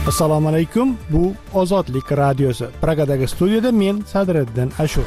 Assalomu alaykum. Bu Ozodlik radiosi. Pragadagi studiyada men Sadriddin Ashur.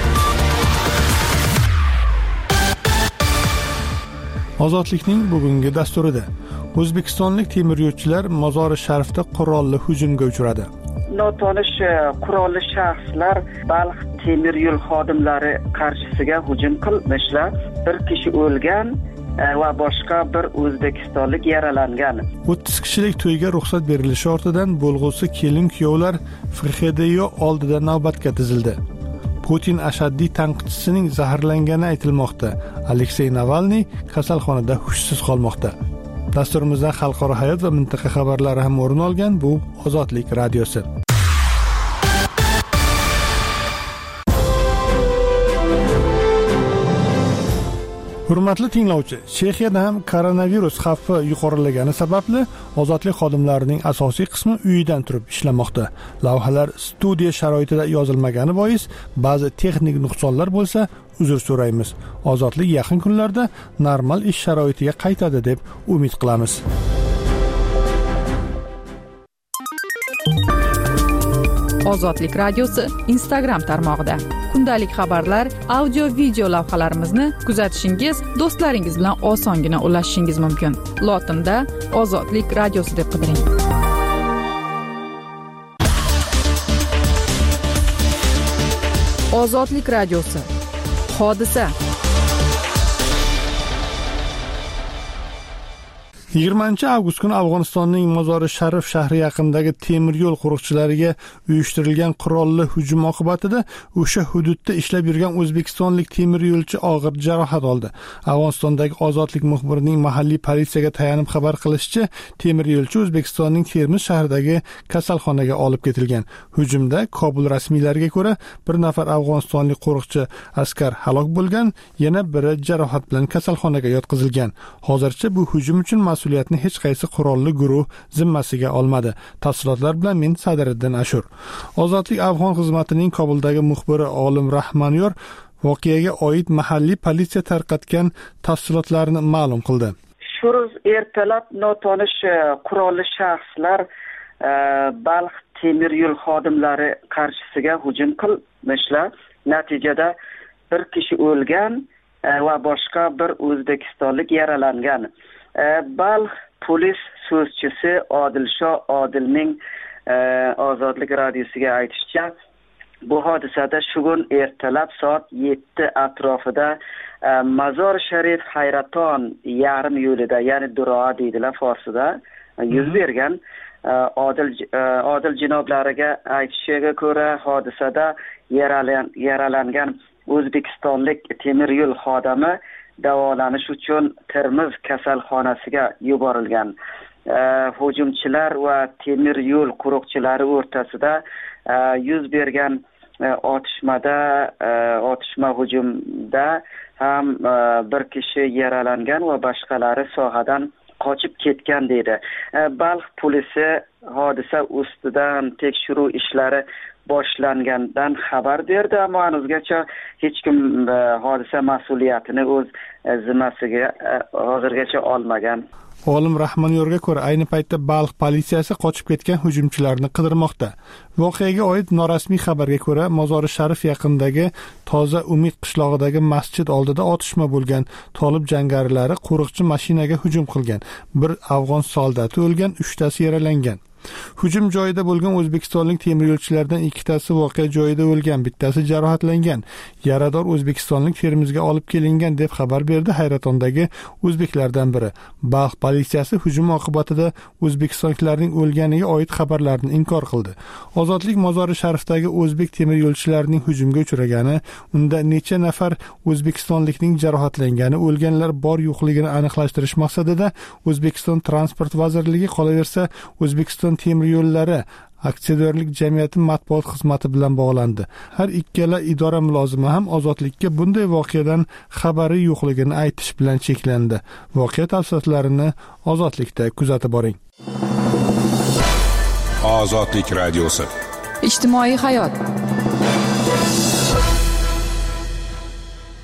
Ozodlikning bugungi dasturida O'zbekistonlik temiryo'lchilar Mozori Sharifda qurolli hujumga uchradi. Notanish qurolli shaxslar Balx temir yo'l xodimlari qarshisiga hujum qilmishlar. Bir kishi o'lgan va boshqa bir o'zbekistonlik yaralangan. 30 kishilik to'yga ruxsat berilishi ortidan bo'lg'usi kelin-kuyovlar FXDYO oldida navbatga tizildi. Putin ashaddiy tanqidchisining zaharlangani aytilmoqda. Aleksey Navalniy kasalxonada hushsiz qolmoqda. Dasturimizda xalqaro hayot va mintaqa xabarlari ham o'rin olgan. Bu Ozodlik radiosi. Hurmatli tinglovchi, Chexiyada ham koronavirus xavfi yuqorilagani sababli ozodlik xodimlarining asosiy qismi uyidan turib ishlamoqda. Lavhalar studiya sharoitida yozilmagani bois ba'zi texnik nuqsonlar bo'lsa, uzr so'raymiz. Ozodlik yaqin kunlarda normal ish sharoitiga qaytadi deb umid qilamiz. Ozodlik radiosi Instagram tarmog'ida. Kundalik xabarlar, audio, video lavhalarimizni kuzatishingiz, do'stlaringiz bilan osongina ulashishingiz mumkin. Lotinda Ozodlik radiosi deb qidiring. Ozodlik radiosi. Hodisa. 20 avgust kuni Afg'onistonning Mozori Sharif shahri yaqinidagi temir yo'l qo'riqchilariga uyushtirilgan qurolli hujum oqibatida o'sha hududda ishlab yurgan o'zbekistonlik temir yo'lchi og'ir jarohat oldi. Afg'onistondagi Ozodlik muxbirining mahalliy politsiyaga tayanib xabar qilishicha, temir yo'lchi O'zbekistonning Termiz shahridagi kasalxonaga olib ketilgan. Hujumda Kobul rasmiylariga ko'ra bir nafar afg'onistonlik qo'riqchi askar halok bo'lgan, yana biri jarohat bilan kasalxonaga yotqizilgan. Hozircha bu hujum uchun mas'uliyatni hech qaysi qurolli guruh zimmasiga olmadi. Tafsilotlar bilan men Sadriddin Ashur. Ozodlik Afg'on xizmatining Kobuldagi muxbiri Olim Rahmanyor voqeaga oid mahalliy politsiya tarqatgan tafsilotlarni ma'lum qildi. Shu ro'z ertalab notanish qurolli shaxslar Balx temir yo'l xodimlari qarshisiga hujum qilmishlar. Natijada bir kishi o'lgan va boshqa bir o'zbekistonlik yaralangan. Balx polis so'zchisi Odilsho Odilning Ozodlik radiosiga aytishicha, bu hodisada shugun ertalab soat 7 atrofida Mazor Sharif Hayraton yarim yo'lida, ya'ni Duroa deydilar forsida, yuz bergan. Odil janoblariga aytishiga ko'ra, hodisada yaralangan o'zbekistonlik temir yo'l xodimi davolanish uchun Termiz kasalxonasiga yuborilgan. Hujumchilar va temir yo'l qo'riqchilari o'rtasida yuz bergan otishma hujumda ham bir kishi yaralangan va boshqalari sohadan qochib ketgan dedi. Balx polisi hodisa ustidan tekshiruv ishlari boshlangandan xabar berdi, ammo hanuzgacha hech kim hodisa mas'uliyatini o'z zimmasiga hozirgacha olmagan. Olim Rahmanyorga ko'ra, ayni paytda Balx politsiyasi qochib ketgan hujumchilarni qidirmoqda. Voqeaga oid norasmiy xabarga ko'ra, Mozori Sharif yaqinidagi Toza Umid qishlog'idagi masjid oldida otishma bo'lgan. Tolib jangarilari qo'riqchi mashinaga hujum qilgan. Bir afg'on soldati o'lgan, 3 tasi yaralangan. Hujum joyida bo'lgan o'zbekistonlik temir yo'lchilardan 2 tasi voqea joyida o'lgan, bittasi jarohatlangan. Yarador o'zbekistonlik Termizga olib kelingan deb xabar berdi Hayratondagi o'zbeklardan biri. Balx politsiyasi hujum oqibatida o'zbekistonliklarning o'lganiga oid xabarlarni inkor qildi. Ozodlik Mozori Sharifdagi o'zbek temir yo'lchilarining hujumga uchragani, unda necha nafar o'zbekistonlikning jarohatlangani, o'lganlar bor yo'qligini aniqlashtirish maqsadida O'zbekiston Transport vazirligi, qolaversa O'zbekiston temir yo'llari aksiyadorlik jamiyati matbuot xizmati bilan bog'landi. Har ikkala idora mulozimi ham ozodlikka bunday voqeadan xabari yo'qligini aytish bilan cheklandi. Voqea tafsilotlarini Ozodlikda kuzatib boring. Ozodlik radiosi. Ijtimoiy hayot.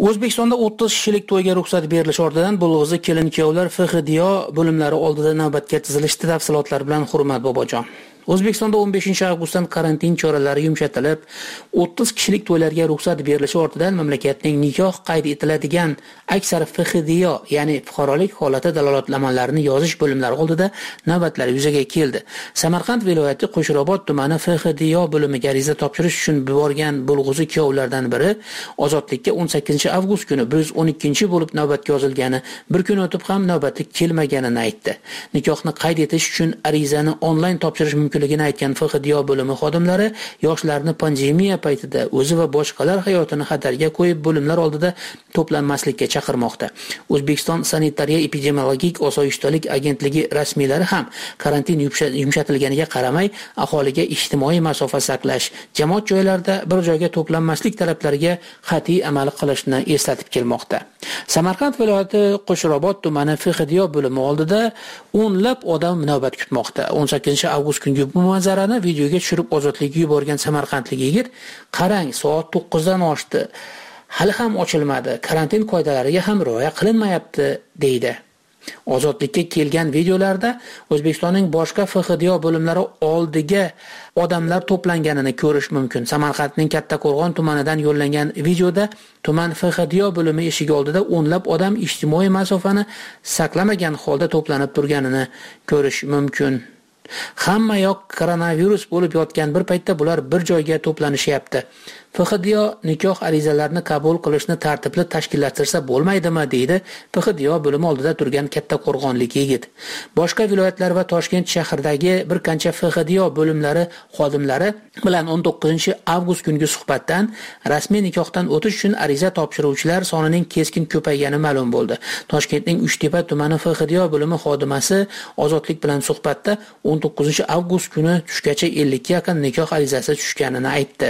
O'zbekistonda 30 kishilik to'yga ruxsat berilishi ortidan bo'lg'izi kelin-kuyovlar FXDIO bo'limlari oldida navbatga tizilishdi. Tafsilotlar bilan Hurmat Bobojon. O'zbekistonda 15-avgustdan karantin choralari yumshatilib, 30 kishilik to'ylarga ruxsat berilishi ortidan mamlakatning nikoh qayd etiladigan aksar FXDIO, ya'ni fuqarolik holati dalolatnomalarini yozish bo'limlari oldida navbatlar yuzaga keldi. Samarqand viloyati Qo'shrobod tumani FXDIO bo'limiga ariza topshirish uchun borgan bo'lg'izi kuyovlardan biri ozodlikka 18-avgust kuni 112 bo'lib navbatga yozilgani, bir kun o'tib ham navbati kelmaganini aytdi. Nikohni qayd etish uchun arizani onlayn topshirish mumkinligini aytgan FXDIO bo'limi xodimlari yoshlarni pandemiya paytida o'zi va boshqalar hayotini xatarga qo'yib bo'limlar oldida to'planmaslikka chaqirmoqda. O'zbekiston sanitariya epidemiologik osoyishtalik agentligi rasmiylari ham karantin yumshatilganiga qaramay aholiga ijtimoiy masofa saqlash, jamoat joylarida bir joyga to'planmaslik talablariga qat'iy amal qilishni eslatib kelmoqda. Samarqand viloyati Qo'shrobod tumani FXDIO bo'limi oldida o'nlab odam navbat kutmoqda. 18-avgust kungi bu manzarani videoga tushirib ozodlikka yuborgan samarqandlik yigit, qarang, soat 9dan oshdi. Hali ham ochilmadi. Karantin qoidalariga ham rioya qilinmayapti, deydi. Ozodlikka kelgan videolarda O'zbekistonning boshqa FXDIO bo'limlari oldiga odamlar to'planganini ko'rish mumkin. Samarqandning Kattaqo'rg'on tumanidan yo'llangan videoda tuman FXDIO bo'limi eshigi oldida o'nlab odam ijtimoiy masofani saqlamagan holda to'planib turganini ko'rish mumkin. Hamma yoq koronavirus bo'lib yotgan bir paytda bular bir joyga to'planishyapti. FXDIO nikoh arizalarini qabul qilishni tartibli tashkillattirsa bo'lmaydimi, deydi FXDIO bo'limi oldida turgan Kattaqo'rg'onlik yigit. Boshqa viloyatlar va Toshkent shahridagi bir qancha FXDIO bo'limlari xodimlari bilan 19-avgust kungi suhbatdan rasmiy nikohdan o'tish uchun ariza topshiruvchilar sonining keskin ko'paygani ma'lum bo'ldi. Toshkentning Uchtepa tumani FXDIO bo'limi xodimasi Ozodlik bilan suhbatda 19-avgust kuni tushgacha 50 ga yaqin nikoh arizasi tushganini aytdi.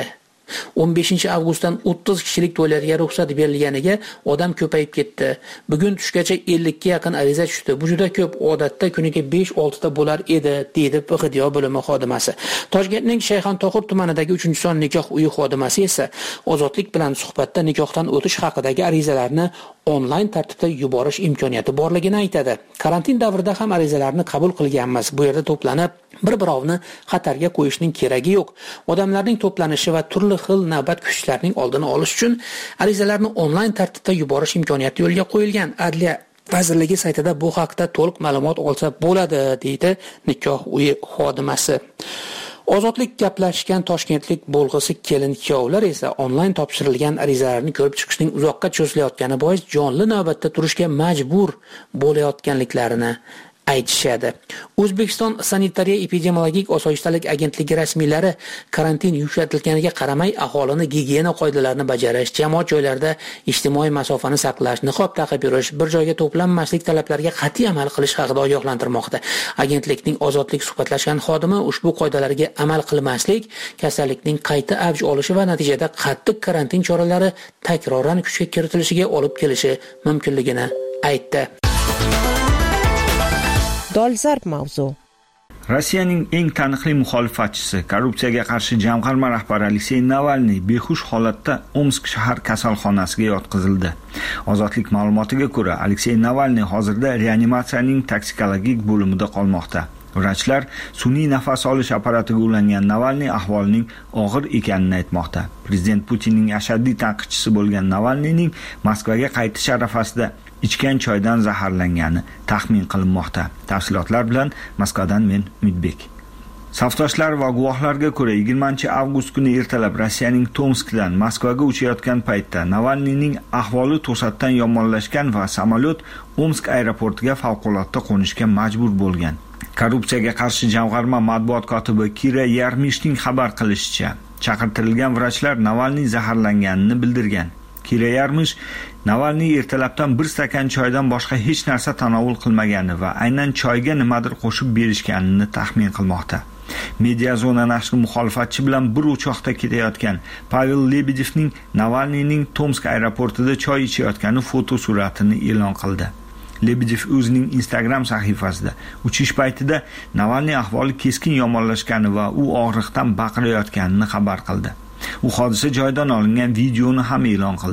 15-avgustdan 30 kishilik to'ylarga ruxsat berilganiga odam ko'payib ketdi. Bugun tushgacha 50 ga yaqin ariza tushdi. Bu juda ko'p, odatda kuniga 5-6 ta bo'lar edi, deydi FXDIO bo'limi xodimasi. Toshkentning Shayxontohur tumanidagi 3-son nikoh uyi xodimasi esa Ozodlik bilan suhbatda nikohdan o'tish haqidagi arizalarni onlayn tartibda yuborish imkoniyati borligini aytadi. Karantin davrida ham arizalarni qabul qilganmiz. Bu yerda to'planib bir-birovni xatarga qo'yishning keragi yo'q. Odamlarning to'planishi va turli xil navbat kutishlarining oldini olish uchun arizalarni onlayn tartibda yuborish imkoniyati yo'lga qo'yilgan. Adliya vazirligi saytida bu haqda to'liq ma'lumot olsa bo'ladi, deydi nikoh uyi xodimasi. Ozodlik gaplashgan toshkentlik bo'lg'isi kelin-kuyovlar esa onlayn topshirilgan arizalarni ko'rib chiqishning uzoqqa cho'zilayotgani bois jonli navbatda turishga majbur bo'layotganliklarini aytishadi. O'zbekiston sanitariya epidemiologik osoyishtalik agentligi rasmiylari karantin yumshatilganiga qaramay aholini gigiyena qoidalarini bajarish, jamoat joylarida ijtimoiy masofani saqlash, niqob taqib yurish, bir joyga to'planmaslik talablariga qat'iy amal qilish haqida ogohlantirmoqda. Agentlikning Ozodlik suhbatlashgan xodimi ushbu qoidalarga amal qilmaslik kasallikning qayta avj olishi va natijada qattiq karantin choralari takroran kuchga kiritilishiga olib kelishi mumkinligini aytdi. Dolzarb mavzu. Rossiyaning eng taniqli muxolifatchisi, korrupsiyaga qarshi jamg'arma rahbari Aleksey Navalniy behush holatda Omsk shahar kasalxonasiga yotqizildi. Ozodlik ma'lumotiga ko'ra, Aleksey Navalniy hozirda reanimatsiyaning toksikologik bo'limida qolmoqda. Vrachlar sun'iy nafas olish apparatiga ulangan Navalniy ahvolining og'ir ekanini aytmoqda. Prezident Putinning ashaddiy tanqidchisi bo'lgan Navalniyning Moskvaga qaytish arafasida ichgan choydan zaharlangani taxmin qilinmoqda. Tafsilotlar bilan Moskvadan men Umidbek. Safdoshlar va guvohlarga ko'ra 20-avgust kuni ertalab Rossiyaning Tomskdan Moskvaga uchayotgan paytda Navalniyning ahvoli to'satdan yomonlashgan va samolyot Omsk aeroportiga favqulodda qo'nishga majbur bo'lgan. Korrupsiyaga qarshi jamg'arma matbuot kotibi Kira Yarmishning xabar qilishicha, chaqirtirilgan vrachlar Navalniy zaharlanganini bildirgan. Kira Yarmish Navalniy ertalabdan bir stakan choydan boshqa hech narsa tanovul qilmagani va aynan choyga nimadir qo'shib berishganini taxmin qilmoqda. Mediazona nashri muxolifatchi bilan bir uchoqda ketayotgan Pavel Lebedevning Navalniyning Tomsk aeroportida choy ichayotgani fotosuratini e'lon qildi. Lebedev o'zining Instagram sahifasida uchish paytida Navalniy ahvoli keskin yomonlashgani va u og'riqdan baqirayotganini xabar qildi. U hodisa joyidan olingan videoni ham e'lon qildi.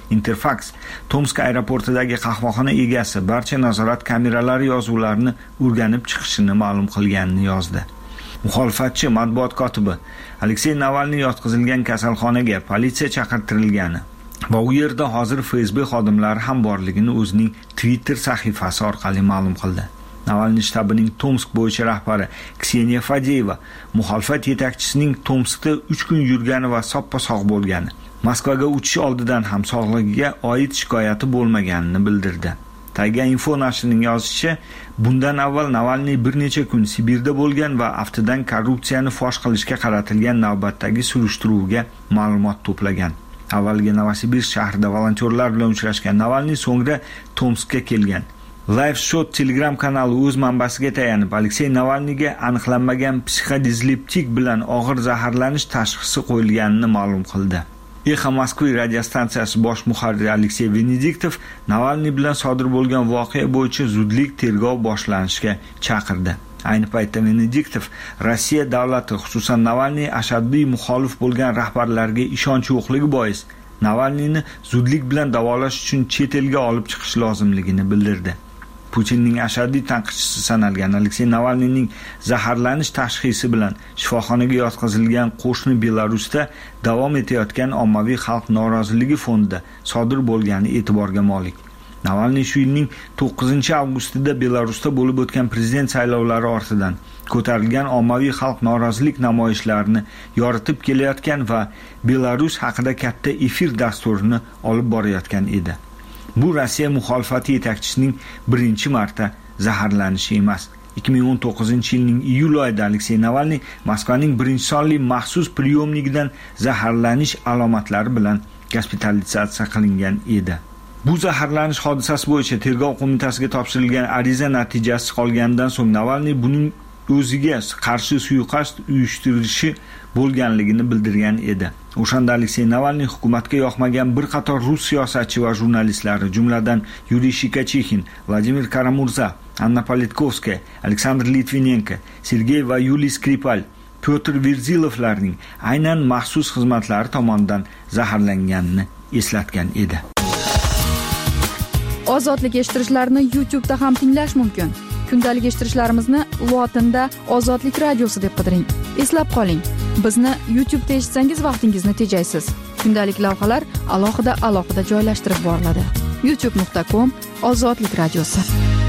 Interfax Tomsk aeroportidagi qahvaxona egasi barcha nazorat kameralari yozuvlarini o'rganib chiqishini ma'lum qilganini yozdi. Muxolifatchi matbuot kotibi Aleksey Navalniy yotqizilgan kasalxonaga politsiya chaqirtirilgani va u yerda hozir FSB xodimlari ham borligini o'zining Twitter sahifasi orqali ma'lum qildi. Navalniy shtabining Tomsk bo'yicha rahbari Kseniya Fadeyeva muxolifat yetakchisining Tomskda 3 kun yurgani va soppa-sog' bo'lgani, Moskvaga uchish oldidan ham sog'ligiga oid shikoyati bo'lmaganini bildirdi. Tayga Info nashrining yozishicha, bundan avval Navalniy bir necha kun Sibirda bo'lgan va aftidan korrupsiyani fosh qilishga qaratilgan navbatdagi surishtiruvga ma'lumot to'plagan. Avvalgi Novosibirsk shahrida volontyorlar bilan uchrashgan Navalniy so'ngra Tomskka kelgan. Live Shot Telegram kanali o'z manbasiga tayanib, Aleksey Navalniyga aniqlanmagan psixodisliptik bilan og'ir zaharlanish tashxisi qo'yilganini ma'lum qildi. Exa Moskva radiostansiyasi bosh muharriri Aleksey Venediktov Navalniy bilan sodir bo'lgan voqea bo'yicha zudlik tergov boshlanishiga chaqirdi. Ayni paytda Venediktov Rossiya davlati, xususan Navalniy ashaddiy muxolif bo'lgan rahbarlarga ishonch yo'qligi bois Navalniyni zudlik bilan davolash uchun chet elga olib chiqish lozimligini bildirdi. Putinning ashaddiy tanqidchisi sanalgan Aleksey Navalniyning zaharlanish tashxisi bilan shifoxonaga yotqizilgan qo'shni Belarusda davom etayotgan ommaviy xalq noroziligi fonida sodir bo'lgani e'tiborga molik. Navalniy shu yilning 9-avgustida Belarusda bo'lib o'tgan prezident saylovlari ortidan ko'tarilgan ommaviy xalq norozilik namoyishlarini yoritib kelayotgan va Belarus haqida katta efir dasturini olib borayotgan edi. Bu Rossiya muxolifati yetakchisining birinchi marta zaharlanishi emas. 2019-yilning iyul oyida Aleksey Navalniy Moskvaning birinchi sonli maxsus priyomnikidan zaharlanish alomatlari bilan gospitalizatsiya qilingan edi. Bu zaharlanish hodisasi bo'yicha tergov qo'mitasiga topshirilgan ariza natijasi qolganidan so'ng Navalniy buning o'ziga qarshi suiqasd uyushtirishi bo'lganligini bildirgan edi. O'shanda Aleksey Navalniy hukumatga yoqmagan bir qator rus siyosatchi va jurnalistlari, jumladan Yuriy Shikachixin, Vladimir Karamurza, Anna Politkovskaya, Aleksandr Litvinenko, Sergey va Yuliy Skripal, Pyotr Virzilovlarning aynan maxsus xizmatlari tomonidan zaharlanganini eslatgan edi. Ozodlik eshittirishlarni YouTube'da ham tinglash mumkin. Kundalik eshittirishlarimizni lotinda Ozodlik radiosi deb qidiring. Eslab qoling, bizni YouTube'da eshitsangiz vaqtingizni tejaysiz. Kundalik lavhalar alohida joylashtirib boriladi. youtube.com/Ozodlik radiosi.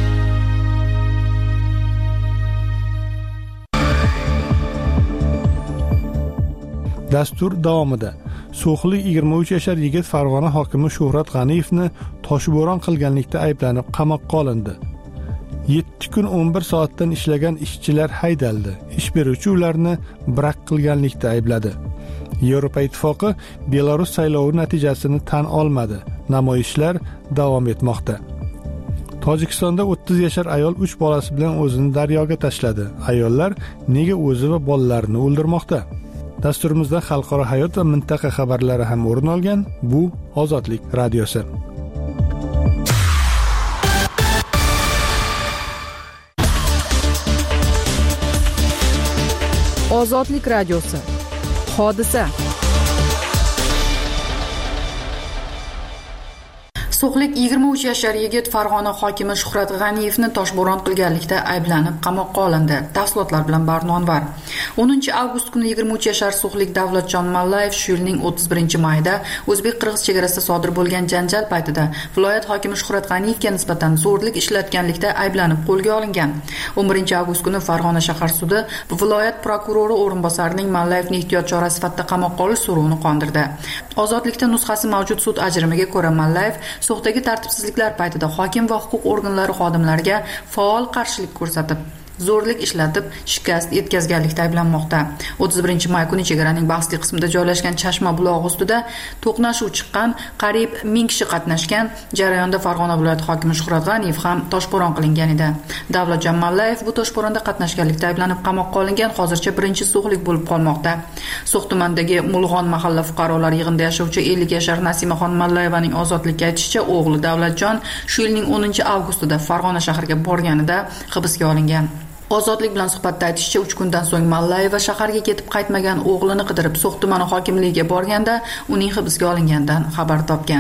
Dastur davomida So'xlik 23 yashar yigit Farg'ona hokimi Shuhrat G'aniyevni toshbo'ron qilganlikda ayblanib qamoqqa olindi. 7 kun 11 soatdan ishlagan ishchilar haydaldi. Ish beruvchi ularni brak qilganlikda aybladi. Yevropa Ittifoqi Belarus saylovi natijasini tan olmadi. Namoyishlar davom etmoqda. Tojikistonda 30 yashar ayol 3 bolasi bilan o'zini daryoga tashladi. Ayollar nega o'zi va bolalarini o'ldirmoqda? Dasturimizda xalqaro hayot va mintaqa xabarlari ham o'rin olgan. Bu Ozodlik radiosi. Ozodlik radiosi. Hodisa. So'xlik 23 yashar yigit Farg'ona hokimi Shuhrat G'aniyevni toshbo'ron qilganlikda ayblanib qamoqqa olindi. Tafsilotlar bilan Barnonvar. 10-avgust kuni 23 yashar So'xlik Davlatjon Mallayev shu yilning 31-mayida o'zbek-qirg'iz chegarasida sodir bo'lgan janjal paytida viloyat hokimi Shuhrat G'aniyevga nisbatan zo'rlik ishlatganlikda ayblanib qo'lga olingan. 11-avgust kuni Farg'ona shahar sudi viloyat prokurori o'rinbosarining Mallayevni ehtiyot chora sifatida qamoqqa olish so'rovini qondirdi. Ozodlikda nusxasi mavjud sud ajrimiga ko'ra Mallayev So'xdagi tartibsizliklar paytida hokim va huquq organlari xodimlariga faol qarshilik ko'rsatib, zo'rlik ishlatib, shikast yetkazganlikda ayblanmoqda. 31-may kuni chegaraning bahsli qismida joylashgan Chashma bulog'i ustida to'qnashuv chiqqan, qariyb 1000 kishi qatnashgan jarayonda Farg'ona viloyati hokimi Shuhrat G'aniyev ham toshbo'ron qilingan edi. Davlatjon Mallayev bu toshbo'ronda qatnashganlikda ayblanib qamoqqa olingan, hozircha birinchi so'xlik bo'lib qolmoqda. So'x tumanidagi Mulg'on mahalla fuqarolar yig'inida yashovchi 50 yashar Nasimaxon Mallayevaning ozodlikka aytishicha, o'g'li Davlatjon shu yilning 10-avgustida Farg'ona shahriga borganida hibsga olingan. Ozodlik bilan suhbatda aytishicha, 3 kundan so'ng Mallayeva shaharga ketib qaytmagan o'g'lini qidirib So'x tumani hokimligiga borganda uning hibsga olingandan xabar topgan.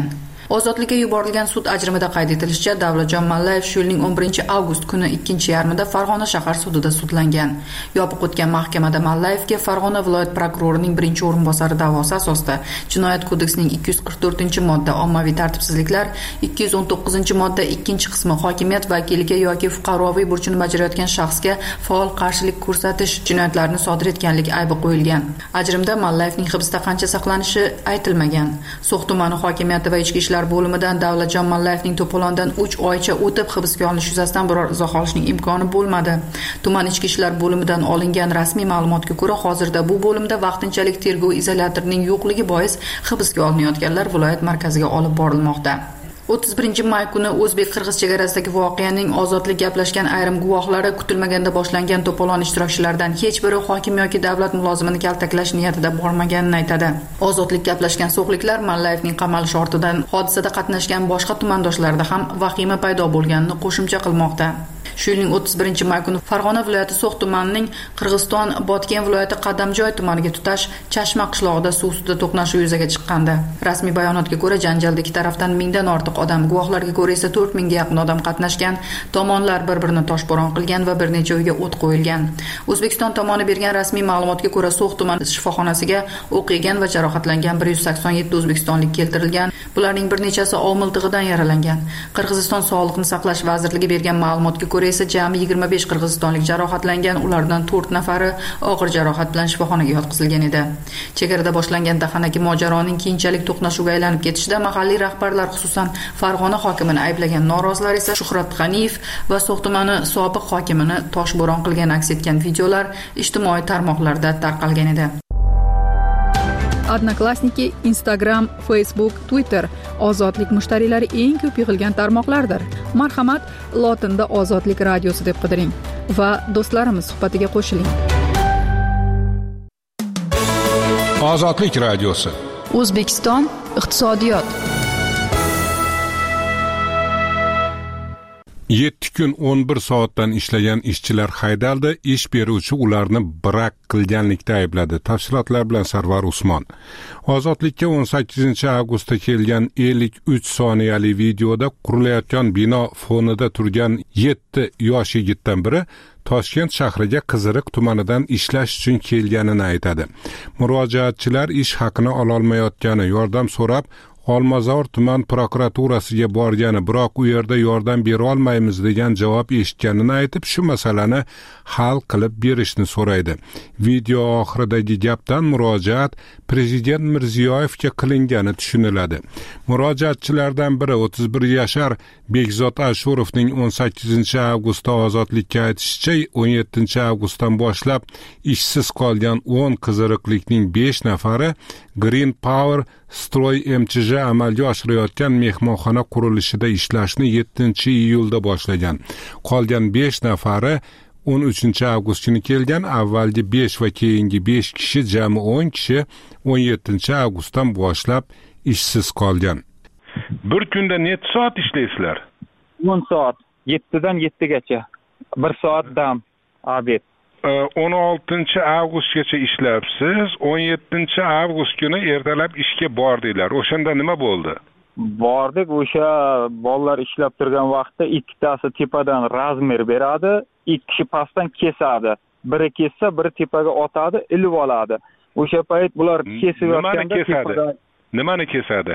Ozodlikka yuborilgan sud ajrimida qayd etilishicha, Davlatjon Mallayev shu yilning 11-avgust kuni ikkinchi yarmida Farg'ona shahar sudida sudlangan. Yopiq o'tgan mahkamada Mallayevga Farg'ona viloyat prokurorining birinchi o'rinbosari da'vosi asosida Jinoyat kodeksining 244-modda ommaviy tartibsizliklar, 219-modda 2-qismi hokimiyat vakiliga yoki fuqaroviy burchini bajarayotgan shaxsga faol qarshilik ko'rsatish jinoyatlarini sodir etganlik aybi qo'yilgan. Ajrimda Mallayevning hibsda qancha saqlanishi aytilmagan. So'x tumani hokimiyati va ichki ishlar bo'limidan Davlatjon Mallayevning to'polondan 3 oycha o'tib hibsga olinish yuzasidan biror izoh olishning imkoni bo'lmadi. Tuman ichki ishlar bo'limidan olingan rasmiy ma'lumotga ko'ra, hozirda bu bo'limda vaqtinchalik tergov izolyatorining yo'qligi bois hibsga olinayotganlar viloyat markaziga olib borilmoqda. 31-may kuni o'zbek-qirg'iz chegarasidagi voqeaning ozodlik gaplashgan ayrim guvohlari kutilmaganda boshlangan to'polon ishtirokchilaridan hech biri hokim yoki davlat mulozimini kaltaklash niyatida bormaganini aytadi. Ozodlik gaplashgan so'xliklar Mallayevning qamalishi ortidan hodisada qatnashgan boshqa tumandoshlarda ham vahima paydo bo'lganini qo'shimcha qilmoqda. Shu yilning 31-may kuni Farg'ona viloyati So'x tumanining Qirg'iziston Botken viloyati Qadamjoy tumaniga tutash Chashma qishlog'ida suv ustida to'qnashuv yuzaga chiqqandi. Rasmiy bayonotga ko'ra, janjalda ikki tarafdan 1000 dan ortiq odam, guvohlarga ko'ra esa 4000 ga yaqin odam qatnashgan. Tomonlar bir-birini toshbo'ron qilgan va bir necha uyga o't qo'yilgan. O'zbekiston tomoni bergan rasmiy ma'lumotga ko'ra, So'x tumani shifoxonasiga o'q yegan va jarohatlangan 187 o'zbekistonlik keltirilgan. Bularning bir nechasi ov miltig'idan yaralangan. Qirg'iziston Sog'liqni saqlash vazirligi bergan ma'lumotga ko'ra esa jami 25 qirg'izistonlik jarohatlangan, ulardan 4 nafari og'ir jarohat bilan shifoxonaga yotqizilgan edi. Chegarada boshlangan dahanaki mojaroning keyinchalik to'qnashuvga aylanib ketishida mahalliy rahbarlar, xususan Farg'ona hokimini ayblagan norozilar esa Shuhrat G'aniyev va So'x tumani sobiq hokimini toshbo'ron qilgan aks etgan videolar ijtimoiy tarmoqlarda tarqalgan edi. Odnoklassniki, Instagram, Facebook, Twitter ozodlik mushtariylari eng ko'p yig'ilgan tarmoqlardir. Marhamat, lotinda Ozodlik radiosi deb qidiring va do'stlarimiz suhbatiga qo'shiling. Ozodlik radiosi. O'zbekiston iqtisodiyot. 7 kun 11 soatdan ishlagan ishchilar haydaldi, ish beruvchi ularni brak qilganlikda aybladi. Tafsilotlar bilan Sarvar Usmon. Ozodlikka 18-avgustda kelgan 53 soniyali videoda qurilayotgan bino fonida turgan 7 yosh yigitdan biri Toshkent shahriga Qiziriq tumanidan ishlash uchun kelganini aytadi. Murojaatchilar ish haqini ololmayotgani, yordam so'rab Olmazor tuman prokuraturasiga borgani, biroq u yerda yordam bera olmaymiz degan javob eshitganini aytib, shu masalani hal qilib berishni so'raydi. Video oxiridagi gapdan murojaat Prezident Mirziyoyevga qilingani tushuniladi. Murojaatchilardan biri 31 yashar Bekzod Ashurovning 18-avgustda ozodlikka aytishicha, 17-avgustdan boshlab ishsiz qolgan 10 qiziriqlikning 5 nafari Green Power Stroy MCJ amalga oshirayotgan mehmonxona qurilishida ishlashni 7-iyulda boshlagan. Qolgan 5 nafari 13-avgust kuni kelgan. Avvalgi 5 va keyingi 5 kishi, jami 10 kishi 17-avgustdan boshlab ishsiz qolgan. Bir kunda necha soat ishlaysizlar? 10 soat, 7dan 7gacha. 1 soat dam, obed. 16-avgustgacha ishlabsiz, 17-avgust kuni ertalab ishga bordinglar. O'shanda nima bo'ldi? Bordik, o'sha bolalar ishlab turgan vaqtda ikkitasi tepadan razmer beradi, ikki kishi pastdan kesadi. Biri kessa, biri tepaga otadi, ilib oladi. O'sha payt bular kesib yotganda tepadan nimani kesadi?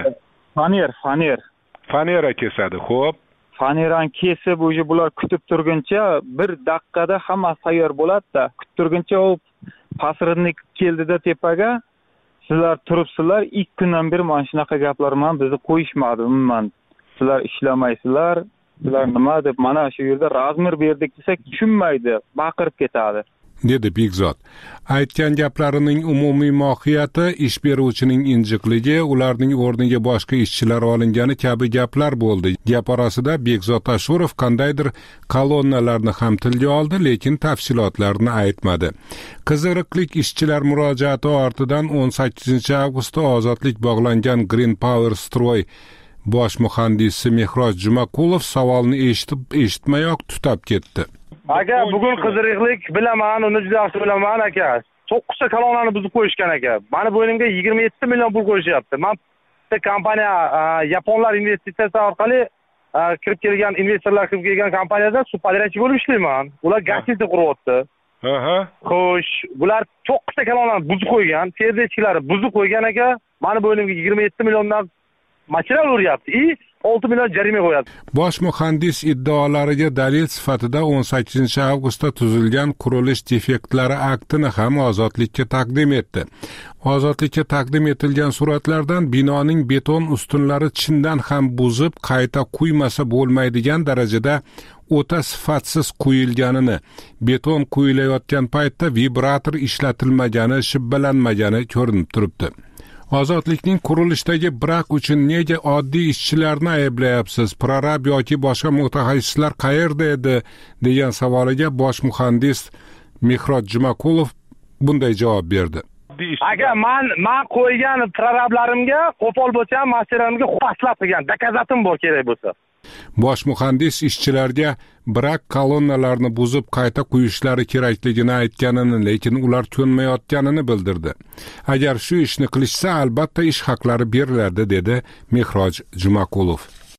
Fanera kesadi. Xo'p. Faneran kesib, o'sha bular kutib turguncha 1 daqiqada hammasi tayyor bo'ladi-da. Kutib turguncha u pasridnik keldida tepaga, sizlar turibsizlar, 2 kundan beri mana shunaqa gaplar bilan bizni qo'yishmadi umuman. Sizlar ishlamaysizlar, sizlar nima deb mana shu yerda razmer berdik desak tushunmaydi, baqirib ketadi. dedi Bekzod. Aytgan gaplarining umumiy mohiyati ish beruvchining injiqligi, ularning o'rniga boshqa ishchilar olingani kabi gaplar bo'ldi. Gap orasida Bekzod Ashurov qandaydir kolonnalarni ham tilga oldi, lekin tafsilotlarni aytmadi. Qiziriqlik ishchilar murojaati ortidan 18-avgustda ozodlik bog'langan Green Power Stroy bosh muhandisi Mehroj Jumakulov savolni eshitmayoq tutab ketdi. Aka, bugun qiziriqlik bilaman, uni juda yaxshi bilaman aka. 9 ta kolonnani buzib qo'yishgan aka. Meni bo'ynimga 27 million pul qo'yishyapti. Men bitta kompaniya yaponlar investitsiyasi orqali kirib kelgan investorlar kirib kelgan kompaniyada subpodrachchi bo'lib ishlayman. Ular gastitni quryapti. Xo'sh, bular 9 ta kanallarni buzib qo'ygan, terdechkilari buzib qo'ygan ekan. Mani bo'ynimga 27 milliondan material uryapti. 6 million jarima qo'yadi. Bosh muhandis iddaolariga dalil sifatida 18 avgustda tuzilgan qurilish defektlari aktini ham Ozodlikka taqdim etdi. Ozodlikka taqdim etilgan suratlardan binoning beton ustunlari chindan ham buzib qayta quymasa bo'lmaydigan darajada o'ta sifatsiz quyilganini, beton quyilayotgan paytda vibrator ishlatilmagani, shibbalanmagani ko'rinib turibdi. Ozodlikning qurilishdagi brak uchun nega oddiy ishchilarni ayblayapsiz? Prorab yoki boshqa mutaxassislar qayerda edi degan savoliga bosh muhandis Mehrod Jumakulov bunday javob berdi. Agar men qo'ygan prorablarimga qo'pol bo'lsa ham masterarimga paslab qilgan, dokazatim bor kerak bo'lsa. Bosh muhandis ishchilarga brak kolonnalarni buzib qayta quyishlari kerakligini aytganini, lekin ular ko'nmayotganini bildirdi. Agar shu ishni qilishsa, albatta ish haqlari beriladi, dedi Mehroj Jumakulov.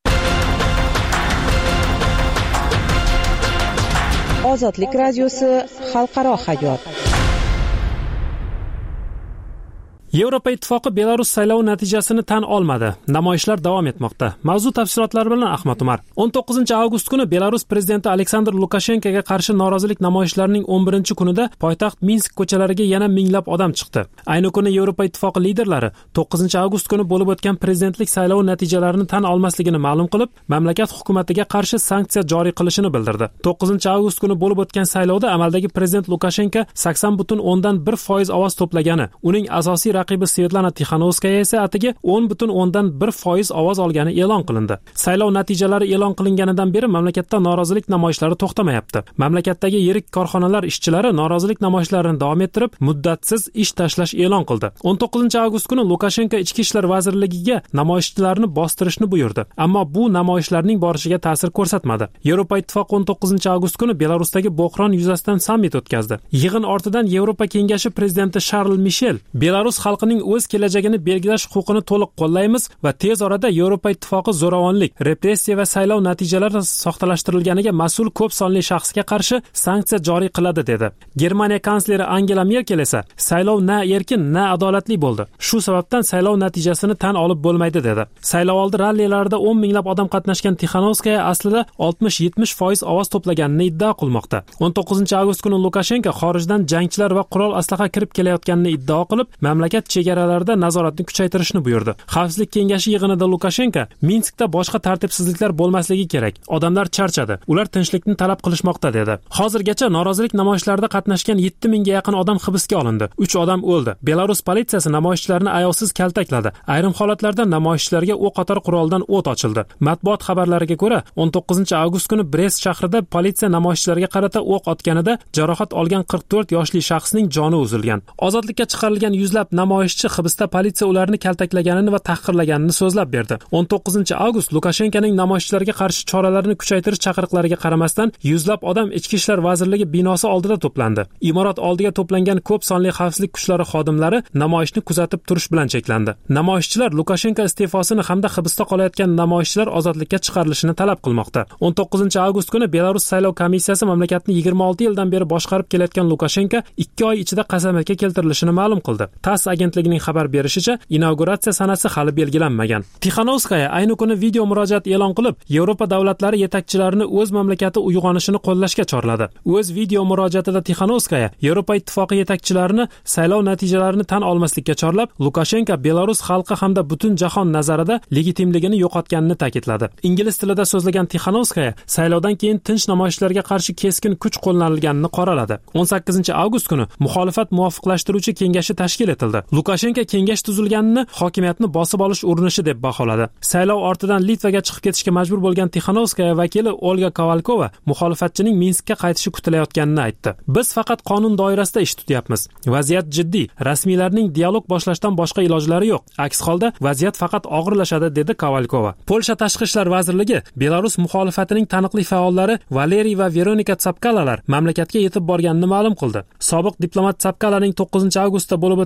Ozodlik radiosi xalqaro hayot. Yevropa Ittifoqi Belarus saylovi natijasini tan olmadi. Namoyishlar davom etmoqda. Mavzu tafsilotlari bilan Ahmad Umar. 19-avgust kuni Belarus prezidenti Aleksandr Lukashenkoga qarshi norozilik namoyishlarining 11-kunida poytaxt Minsk ko'chalariga yana minglab odam chiqdi. Ayni kuni Yevropa Ittifoqi liderlari 9-avgust kuni bo'lib o'tgan prezidentlik saylovi natijalarini tan olmasligini ma'lum qilib, mamlakat hukumatiga qarshi sanksiya joriy qilishini bildirdi. 9-avgust kuni bo'lib o'tgan saylovda amaldagi prezident Lukashenko 80.1% ovoz to'plagani, uning asosiy raqibi Svetlana Tixanovskaya esa atigi 10.1% ovoz olgani e'lon qilindi. Saylov natijalari e'lon qilinganidan beri mamlakatda norozilik namoyishlari to'xtamayapti. Mamlakatdagi yirik korxonalar ishchilari norozilik namoyishlarini davom ettirib, muddatsiz ish tashlash e'lon qildi. 19-avgust kuni Lukashenko Ichki ishlar vazirligiga namoyishchilarni bostirishni buyurdi, ammo bu namoyishlarning borishiga ta'sir ko'rsatmadi. Yevropa Ittifoqi 19-avgust kuni Belarusdagi bo'hron yuzasidan sammit o'tkazdi. Yig'in ortidan Yevropa Kengashi prezidenti Charles Michel Belarus xalqining o'z kelajagini belgilash huquqini to'liq qo'llaymiz va tez orada Yevropa Ittifoqi zo'ravonlik, repressiya va saylov natijalari soxtalashtirilganiga mas'ul ko'p sonli shaxsga qarshi sanksiya joriy qiladi dedi. Germaniya kansleri Angela Merkel esa saylov na erkin, na adolatli bo'ldi. Shu sababdan saylov natijasini tan olib bo'lmaydi dedi. Saylovoldi rallilarida 10 minglab odam qatnashgan Tixanovskaya aslida 60-70% ovoz to'plaganini iddao qilmoqda. 19-avgust kuni Lukashenko xorijdan jangchilar va qurol aslaha kirib kelayotganini iddao qilib, mamlakat chegaralarida nazoratni kuchaytirishni buyurdi. Xavfsizlik kengashi yig'inida Lukashenko Minskda boshqa tartibsizliklar bo'lmasligi kerak. Odamlar charchadi. Ular tinchlikni talab qilishmoqda dedi. Hozirgacha norozilik namoyishlarida qatnashgan 7000 ga yaqin odam hibsga olindi. 3 odam o'ldi. Belarus politsiyasi namoyishchilarni ayovsiz kaltakladi. Ayrim holatlarda namoyishchilarga o'qotar quroldan o't ochildi. Matbuot xabarlariga ko'ra, 19-avgust kuni Brest shahrida politsiya namoyishchilarga qarata o'q otganida jarohat olgan 44 yoshli shaxsning joni uzilgan. Ozodlikka chiqarilgan yuzlab namoyishchi hibsda politsiya ularni kaltaklaganini va tahqirlaganini so'zlab berdi. 19-avgust Lukashenkoning namoyishchilarga qarshi choralarni kuchaytirish chaqiriqlariga qaramasdan yuzlab odam Ichki ishlar vazirligi binosi oldida to'plandi. Imorat oldiga to'plangan ko'p sonli xavfsizlik kuchlari xodimlari namoyishni kuzatib turish bilan cheklandi. Namoyishchilar Lukashenko iste'fosini hamda hibsda qolayotgan namoyishchilar ozodlikka chiqarilishini talab qilmoqda. 19-avgust kuni Belarus saylov komissiyasi mamlakatni 26 yildan beri boshqarib kelayotgan Lukashenko 2 oy ichida qasamyodga keltirilishini ma'lum qildi. TASS agentligining xabar berishicha, inauguratsiya sanasi hali belgilanmagan. Tixanovskaya ayni kuni video murojaat e'lon qilib, Yevropa davlatlari yetakchilarini o'z mamlakati uyg'onishini qo'llashga chorladi. O'z video murojaatida Tixanovskaya Yevropa Ittifoqi yetakchilarini saylov natijalarini tan olmaslikka chorlab, Lukashenko Belarus xalqi hamda butun jahon nazarida legitimligini yo'qotganini ta'kidladi. Ingliz tilida so'zlagan Tixanovskaya saylovdan keyin tinch namoyishlarga qarshi keskin kuch qo'llanilganini qoraladi. 18-avgust kuni muxolifat muvofiqlashtiruvchi kengashi tashkil etildi. Lukashenko kengash tuzilganini hokimiyatni bosib olish urinishi deb baholadi. Saylov ortidan Litvaga chiqib ketishga majbur bo'lgan Tixanovskaya vakili Olga Kovalkova muxolifatchining Minskka qaytishi kutilayotganini aytdi. Biz faqat qonun doirasida ish tutyapmiz. Vaziyat jiddiy. Rasmiylarning dialog boshlashdan boshqa ilojlari yo'q. Aks holda vaziyat faqat og'irlashadi, dedi Kovalkova. Polsha tashqi ishlar vazirligi Belarus muxolifatining taniqli faollari Valeriy va Veronika Tsapkalalar mamlakatga yetib borganini ma'lum qildi. Sobiq diplomat Tsapkalaning 9-avgustda bo'lib o'tgan saylov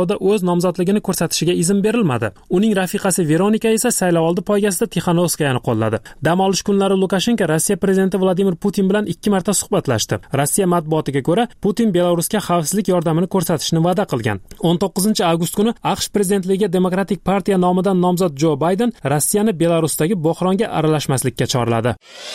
saylovda o'z nomzodligini ko'rsatishiga izn berilmadi. Uning rafiqasi Veronika esa saylovoldi poygasida Tixanovskayani qo'lladi. Dam olish kunlari Lukashenko Rossiya prezidenti Vladimir Putin bilan 2 marta suhbatlashdi. Rossiya matbuotiga ko'ra, Putin Belarusga xavfsizlik yordamini ko'rsatishni va'da qilgan. 19-avgust kuni AQSh prezidentligiga Demokratik partiya nomidan nomzod Jo Bayden Rossiyani Belarusdagi bo'hronga aralashmaslikka chorladi.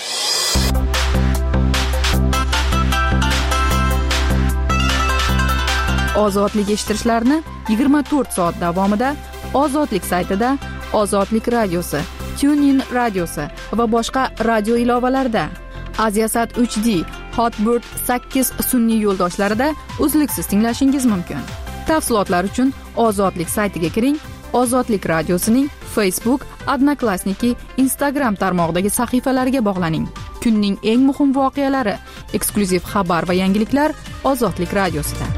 Ozodlik eshittirishlarni 24 soat davomida Ozodlik saytida, Ozodlik radiosi, TuneIn radiosi va boshqa radio ilovalarida, Aziasat 3D, Hotbird 8 sun'iy yo'ldoshlarida uzluksiz tinglashingiz mumkin. Tafsilotlar uchun Ozodlik saytiga kiring. Ozodlik radiosining Facebook, Odnoklassniki, Instagram tarmog'idagi sahifalariga bog'laning. Kunning eng muhim voqealari, eksklyuziv xabar va yangiliklar Ozodlik radiosida.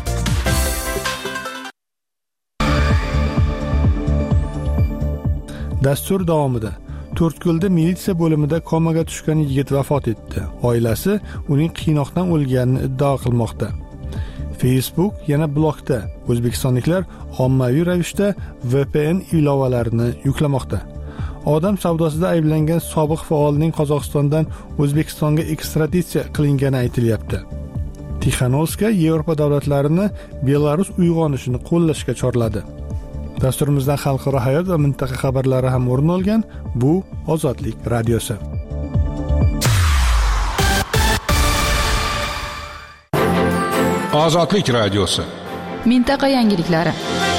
Dastur davomida To'rtko'lda militsiya bo'limida komaga tushgan yigit vafot etdi. Oilasi uning qiynoqdan o'lganini iddao qilmoqda. Facebook yana blokda o'zbekistonliklar ommaviy ravishda VPN ilovalarini yuklamoqda. Odam savdosida ayblangan sobiq faolning Qozog'istondan O'zbekistonga ekstraditsiya qilingani aytilyapti. Tixanovskay Yevropa davlatlarini Belarus uyg'onishini qo'llashga chorladi. Dasturimizdan xalqaro hayot va mintaqa xabarlari ham o'rin olgan. Bu Ozodlik radiosi. Ozodlik radiosi. Mintaqa yangiliklari.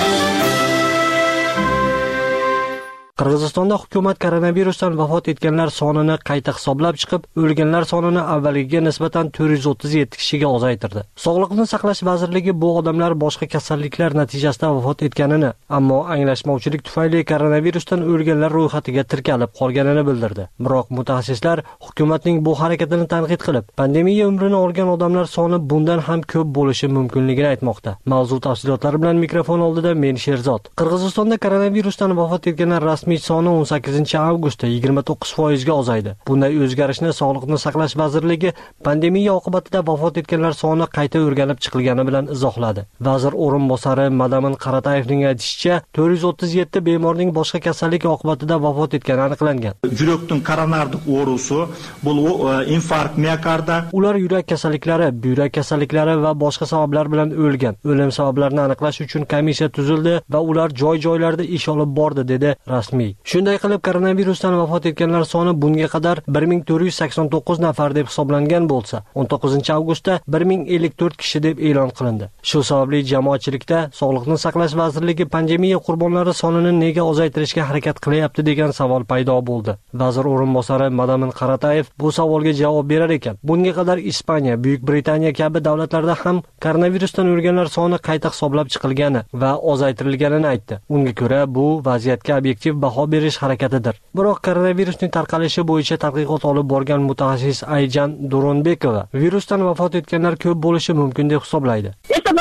Qirg'izistonda hukumat koronavirusdan vafot etganlar sonini qayta hisoblab chiqib, o'lganlar sonini avvalgiga nisbatan 437 kishiga ozaytirdi. Sog'liqni saqlash vazirligi bu odamlar boshqa kasalliklar natijasida vafot etganini, ammo anglashmovchilik tufayli koronavirusdan o'lganlar ro'yxatiga tirkalib qolganini bildirdi. Biroq mutaxassislar hukumatning bu harakatini tanqid qilib, pandemiya umrini olgan odamlar soni bundan ham ko'p bo'lishi mumkinligini aytmoqda. Mavzu tafsilotlari bilan mikrofon oldida men Sherzod. Qirg'izistonda koronavirusdan vafot etganlar rasmiy soni 18-avgustda 29% ga ozaydi. Bunday o'zgarishni Sog'liqni saqlash vazirligi pandemiya oqibatida vafot etganlar soni qayta o'rganib chiqilgani bilan izohladi. Vazir o'rinbosari Madamin Qaratayevning aytishicha, 437 bemorning boshqa kasallik oqibatida vafot etgani aniqlangan. Yurakning koronardik o'rusi, bu infarkt miokarda. Ular yurak kasalliklari, buyrak kasalliklari va boshqa sabablar bilan o'lgan. O'lim sabablarini aniqlash uchun komissiya tuzildi va ular joy-joylarda ish olib bordi, dedi rasmiy. Shunday qilib, koronavirusdan vafot etganlar soni bunga qadar 1489 nafar deb hisoblangan bo'lsa, 19-avgustda 1054 kishi deb e'lon qilindi. Shu sababli jamoatchilikda Sog'liqni saqlash vazirligi pandemiya qurbonlari sonini nega ozaytirishga harakat qilyapti degan savol paydo bo'ldi. Vazir o'rinbosari Madamin Qaratayev bu savolga javob berar ekan, bunga qadar Ispaniya, Buyuk Britaniya kabi davlatlarda ham koronavirusdan o'lganlar soni qayta hisoblab chiqilgani va ozaytirilganini aytdi. Unga ko'ra, bu vaziyatga obyektiv baho berish harakatidir. Biroq koronavirusning tarqalishi bo'yicha tadqiqot olib borgan mutaxassis Ayjan Duronbekova virusdan vafot etganlar ko'p bo'lishi mumkin deb hisoblaydi.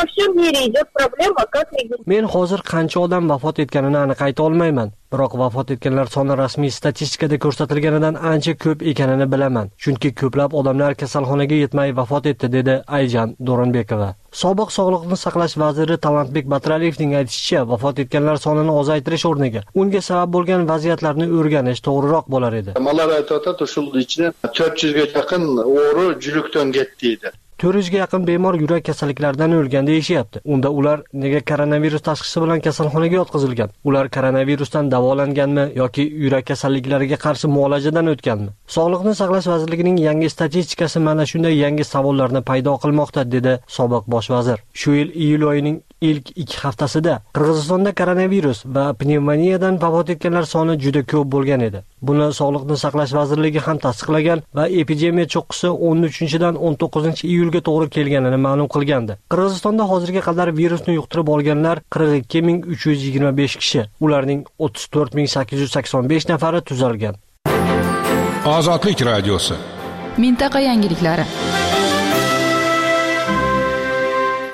Men hozir qancha odam vafot etganini aniq ayta olmayman. Biroq vafot etganlar soni rasmiy statistikada ko'rsatilganidan ancha ko'p ekanini bilaman. Chunki ko'plab odamlar kasalxonaga yetmay vafot etdi, dedi Ayjan Duronbekova. Sobiq sog'liqni saqlash vaziri Talantbek Batraliyevning aytishicha, vafot etganlar sonini ozaytirish o'rniga unga sabab bo'lgan vaziyatlarni o'rganish to'g'riroq bo'lar edi. Mallar aytadi, shu ichida 400 ga yaqin o'g'ri julikdan ketdi edi. 400 ga yaqin bemor yurak kasalliklaridan o'lgan deyishyapti. Unda ular nega koronavirus tashxisi bilan kasalxonaga yotqizilgan? Ular koronavirusdan davolanganmi yoki yurak kasalliklariga qarshi muolajadan o'tganmi? Sog'liqni saqlash vazirligining yangi statistikasi mana shunday yangi savollarni paydo qilmoqda, dedi sobiq bosh vazir. Shu yil iyul oyining ilk 2 haftasida Qirg'izistonda koronavirus va pnevmoniyadan vafot etganlar soni juda ko'p bo'lgan edi. Buni Sog'liqni saqlash vazirligi ham tasdiqlagan va epidemiya cho'qqisi 13-dan 19-iyulga to'g'ri kelganini ma'lum qilgandi. Qirg'izistonda hozirga qadar virusni yuqtirib olganlar 42325 kishi, ularning 34885 nafari tuzalgan. Ozodlik radiosi. Mintaqa yangiliklari.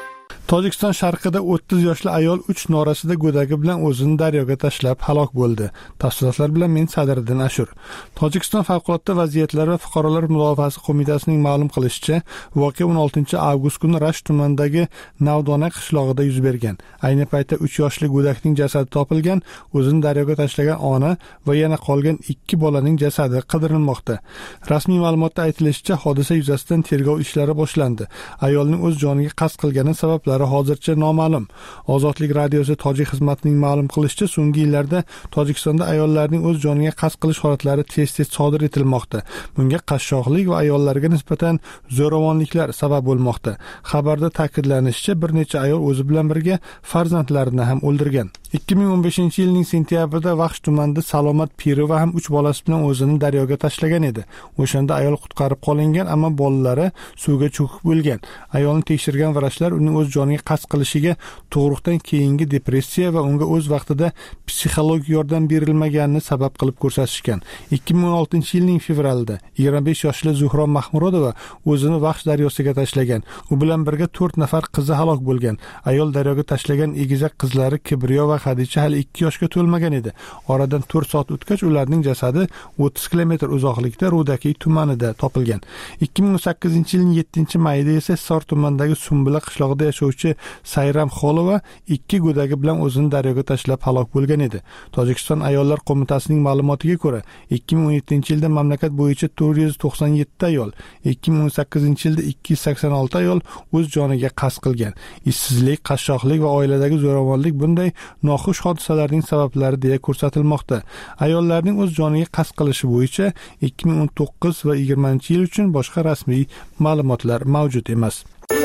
Tojikiston sharqida 30 yoshli ayol 3 norasida go'dagi bilan o'zini daryoga tashlab halok bo'ldi. Tafsilotlar bilan men Sadriddin Ashur. Tojikiston favqulodda vaziyatlar va fuqarolar mudofaasi qo'mitasining ma'lum qilishicha, voqea 16 avgust kuni Rasht tumanidagi Navdona qishlog'ida yuz bergan. Ayni paytda 3 yoshli go'dakning jasadi topilgan, o'zini daryoga tashlagan ona va yana qolgan 2 bolaning jasadi qidirilmoqda. Rasmiy ma'lumotda aytilishicha, hodisa yuzasidan tergov ishlari boshlandi. Ayolning o'z joniga qasd qilgani sabablari hozircha noma'lum. Ozodlik radiosi tojik xizmatining ma'lum qilishicha, so'nggi yillarda Tojikistonda ayollarning o'z joniga qasd qilish holatlari tez-tez sodir etilmoqda. Bunga qashshoqlik va ayollarga nisbatan zo'ravonliklar sabab bo'lmoqda. Xabarda ta'kidlanishicha, bir necha ayol o'zi bilan birga farzandlarini ham o'ldirgan. 2015-yilning sentyabrida Vaxsh tumanida Salomat Pirova ham 3 bolasi bilan o'zini daryoga tashlagan edi. O'shanda ayol qutqarib qolingan, ammo bolalari suvga cho'kib o'lgan. Ayolni tekshirgan vrachlar uning o'z joniga qasd qilishiga tug'ruqdan keyingi depressiya va unga o'z vaqtida psixologik yordam berilmaganini sabab qilib ko'rsatishgan. 2016-yilning fevralida 25 yoshli Zuhro Mahmurodova o'zini Vaxsh daryosiga tashlagan. U bilan birga 4 nafar qizi halok bo'lgan. Ayol daryoga tashlagan egizak qizlari Kibriyo va Xadicha hali 2 yoshga to'lmagan edi. Oradan 4 soat o'tgach ularning jasadi 30 kilometr uzoqlikda Rudakiy tumanida topilgan. 2018-yilning 7-mayida esa Sor tumanidagi Sumbula qishlog'ida yashovchi Sayram Xolova 2 go'dagi bilan o'zini daryoga tashlab halok bo'lgan edi. Tojikiston ayollar qo'mitasining ma'lumotiga ko'ra, 2017-yilda mamlakat bo'yicha 497 ayol, 2018-yilda 286 ayol o'z joniga qasd qilgan. Ishsizlik, qashshoqlik va oiladagi zo'ravonlik bunday noxush hodisalarning sabablari deya ko'rsatilmoqda. Ayollarning o'z joniga qasd qilishi bo'yicha 2019 va 2020 yil uchun boshqa rasmiy ma'lumotlar mavjud emas.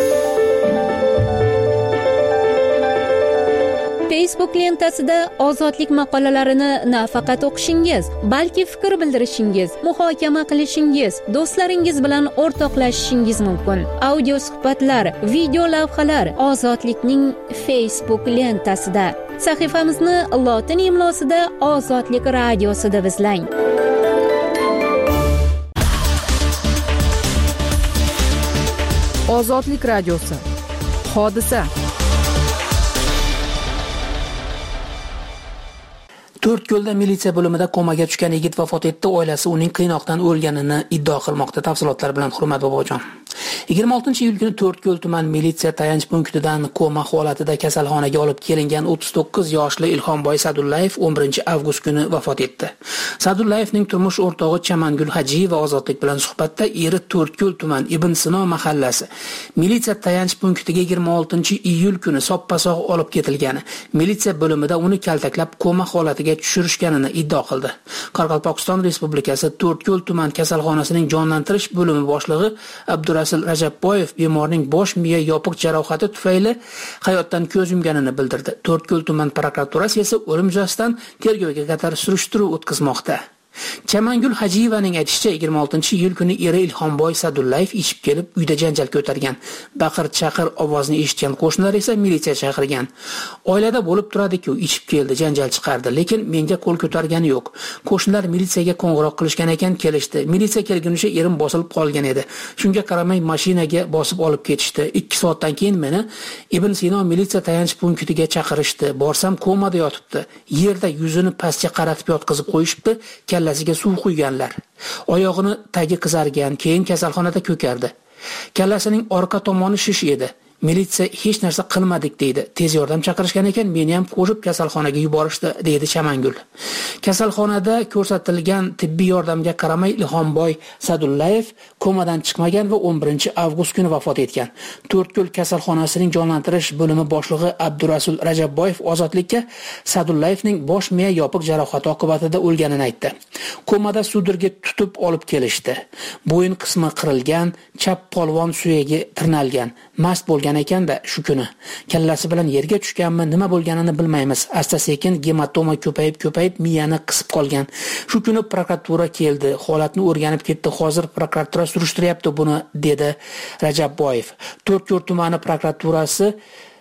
Facebook lentasida ozodlik maqolalarini nafaqat o'qishingiz, balki fikr bildirishingiz, muhokama qilishingiz, do'stlaringiz bilan o'rtoqlashishingiz mumkin. Audio suhbatlar, video lavhalar Ozodlikning Facebook lentasida. Sahifamizni lotin imlosida Ozodlik radiosi deb izlang. Ozodlik radiosi. Hodisa. 4 militsiya bo'limida komaga tushgan yigit vafot etdi. Oilasi uning qiynoqdan o'lganini iddao qilmoqda. Tafsilotlar bilan Hurmat Bobojon. 26-iyul kuni 4 tuman militsiya tayanch punktidan koma holatida kasalxonaga olib kelingan 39 yoshli Ilhomboy Sadullayev 11-avgust kuni vafot etdi. Sadullayevning turmush o'rtog'i Chamangul Hajiyeva Ozodlik bilan suhbatda eri 4 tuman Ibn Sino mahallasi militsiya tayanch punktiga 26-iyul kuni soppa-sog' olib ketilgani, militsiya bo'limida uni kaltaklab koma holatiga tushirishganini iddao qildi. Qoraqalpog'iston Respublikasi 4 tuman kasalxonasining jonlantirish bo'limi boshlig'i Abdurasul Rajabboyev bemorning bosh miya yopiq jarohati tufayli hayotdan ko'z yumganini bildirdi. 4 tuman prokuraturasi esa o'lim yuzasidan tergovga qadar surishtiruv o'tkazmoqda. Chamangul Hajiyevaning aytishicha, 26-iyul kuni eri Ilhomboy Sadullayev ichib kelib uyda janjal ko'targan. Baqir-chaqir ovozini eshitgan qo'shnilar esa militsiya chaqirgan. Oilada bo'lib turadi-ku, ichib keldi, janjal chiqardi, lekin menga qo'l ko'targani yo'q. Qo'shnilar militsiyaga qo'ng'iroq qilishgan ekan, kelishdi. Militsiya kelgunicha erim bosilib qolgan edi. Shunga qaramay mashinaga bosib olib ketishdi. 2 soatdan keyin meni Ibn Sino militsiya tayanch punktiga chaqirishdi. Borsam komada yotibdi. Yerda yuzini pastga qaratib yotqizib qo'yishibdi. Kallasiga suv quyganlar. Oyog'ini tagi qizargan, keyin kasalxonada ko'kardi. Kallasining orqa tomoni shish edi. Militsiya hech narsa qilmadik deydi. Tez yordam chaqirishgan ekan, meni ham qo'shib kasalxonaga yuborishdi, deydi Chamangul. Kasalxonada ko'rsatilgan tibbiy yordamga qaramay Ilhomboy Sadullayev komadan chiqmagan va 11-avgust kuni vafot etgan. 4 kasalxonasining jonlantirish bo'limi boshlig'i Abdurasul Rajabboyev Ozodlikka Sadullayevning bosh miya yopiq jarohati oqibatida o'lganini aytdi. Komada sudirga tutib olib kelishdi. Bo'yin qismi qirilgan, chap polvon suyagi tirnalgan. Mast bo'lgan ekanda shu kuni. Kallasi bilan yerga tushganmi, nima bo'lganini bilmaymiz. Asta-sekin gematoma ko'payib miyani qisib qolgan. Shu kuni prokuratura keldi, holatni o'rganib ketdi. Hozir prokuratura surishtiryapti buni, dedi Rajabboyev. 4 tumani prokuraturasi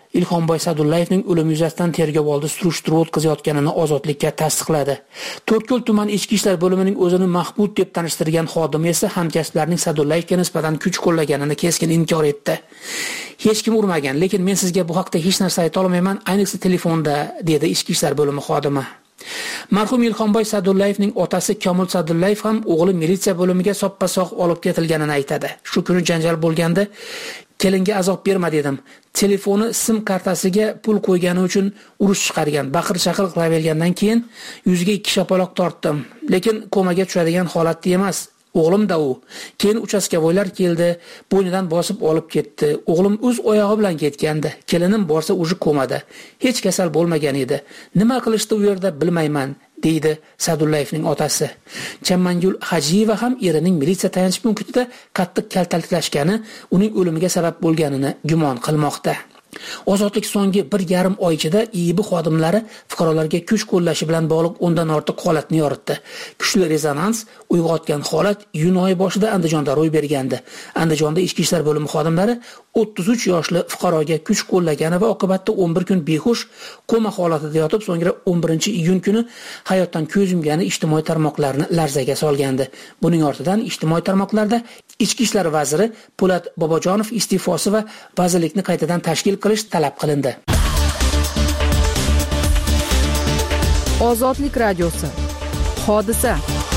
Ilhomboy Sadullayevning o'limi yuzasidan tergovoldi surishtiruv o'tkazayotganini Ozodlikka tasdiqladi. To'rtko'l tuman ichki ishlar bo'limining o'zini Mahmud deb tanishtirgan xodimi esa hamkasblarining Sadullayevga nisbatan kuch qo'llaganini keskin inkor etdi. Hech kim urmagan, lekin men sizga bu haqda hech narsa ayta olmayman, ayniqsa telefonda, dedi ichki ishlar bo'limi xodimi. Marhum Ilhomboy Sadullayevning otasi Komil Sadullayev ham o'g'li militsiya bo'limiga soppa-sog' olib ketilganini aytadi. Shu kuni janjal bo'lganda kelinga azob berma dedim. Telefoni sim kartasiga pul qo'ygani uchun urush chiqargan, baqir-chaqir qilavergandan keyin yuziga 2 shapaloq tortdim. Lekin komaga tushadigan holatda emas. O'g'lim da u. Keyin uchastkavoylar keldi, bo'ynidan bosib olib ketdi. O'g'lim o'z oyog'i bilan ketgandi. Kelinim borsa o'zi komada. Hech kasal bo'lmagan edi. Nima qilishdi u yerda bilmayman, deydi Sadullayevning otasi. Chammangul Hajiyeva ham erining militsiya tayanish punktida qattiq kaltaklashgani uning o'limiga sabab bo'lganini gumon qilmoqda. Ozodlik so'nggi 1,5 oy ichida IIB xodimlari fuqarolarga kuch qo'llashi bilan bog'liq 10 dan ortiq holatni yoritdi. Kuchli rezonans uyg'otgan holat iyun oyi boshida Andijonda ro'y bergandi. Andijonda ichki ishlar bo'limi xodimlari 33 yoshli fuqaroga kuch qo'llagani va oqibatda 11 kun behush koma holatida yotib, so'ngra 11-iyun kuni hayotdan ko'z yumgani ijtimoiy tarmoqlarni larzaga solgandi. Buning ortidan ijtimoiy tarmoqlarda Ichki ishlar vaziri Po'lat Bobojonov iste'fosi va vazirlikni qaytadan tashkil qilish talab qilindi. Ozodlik radiosi. Hodisa.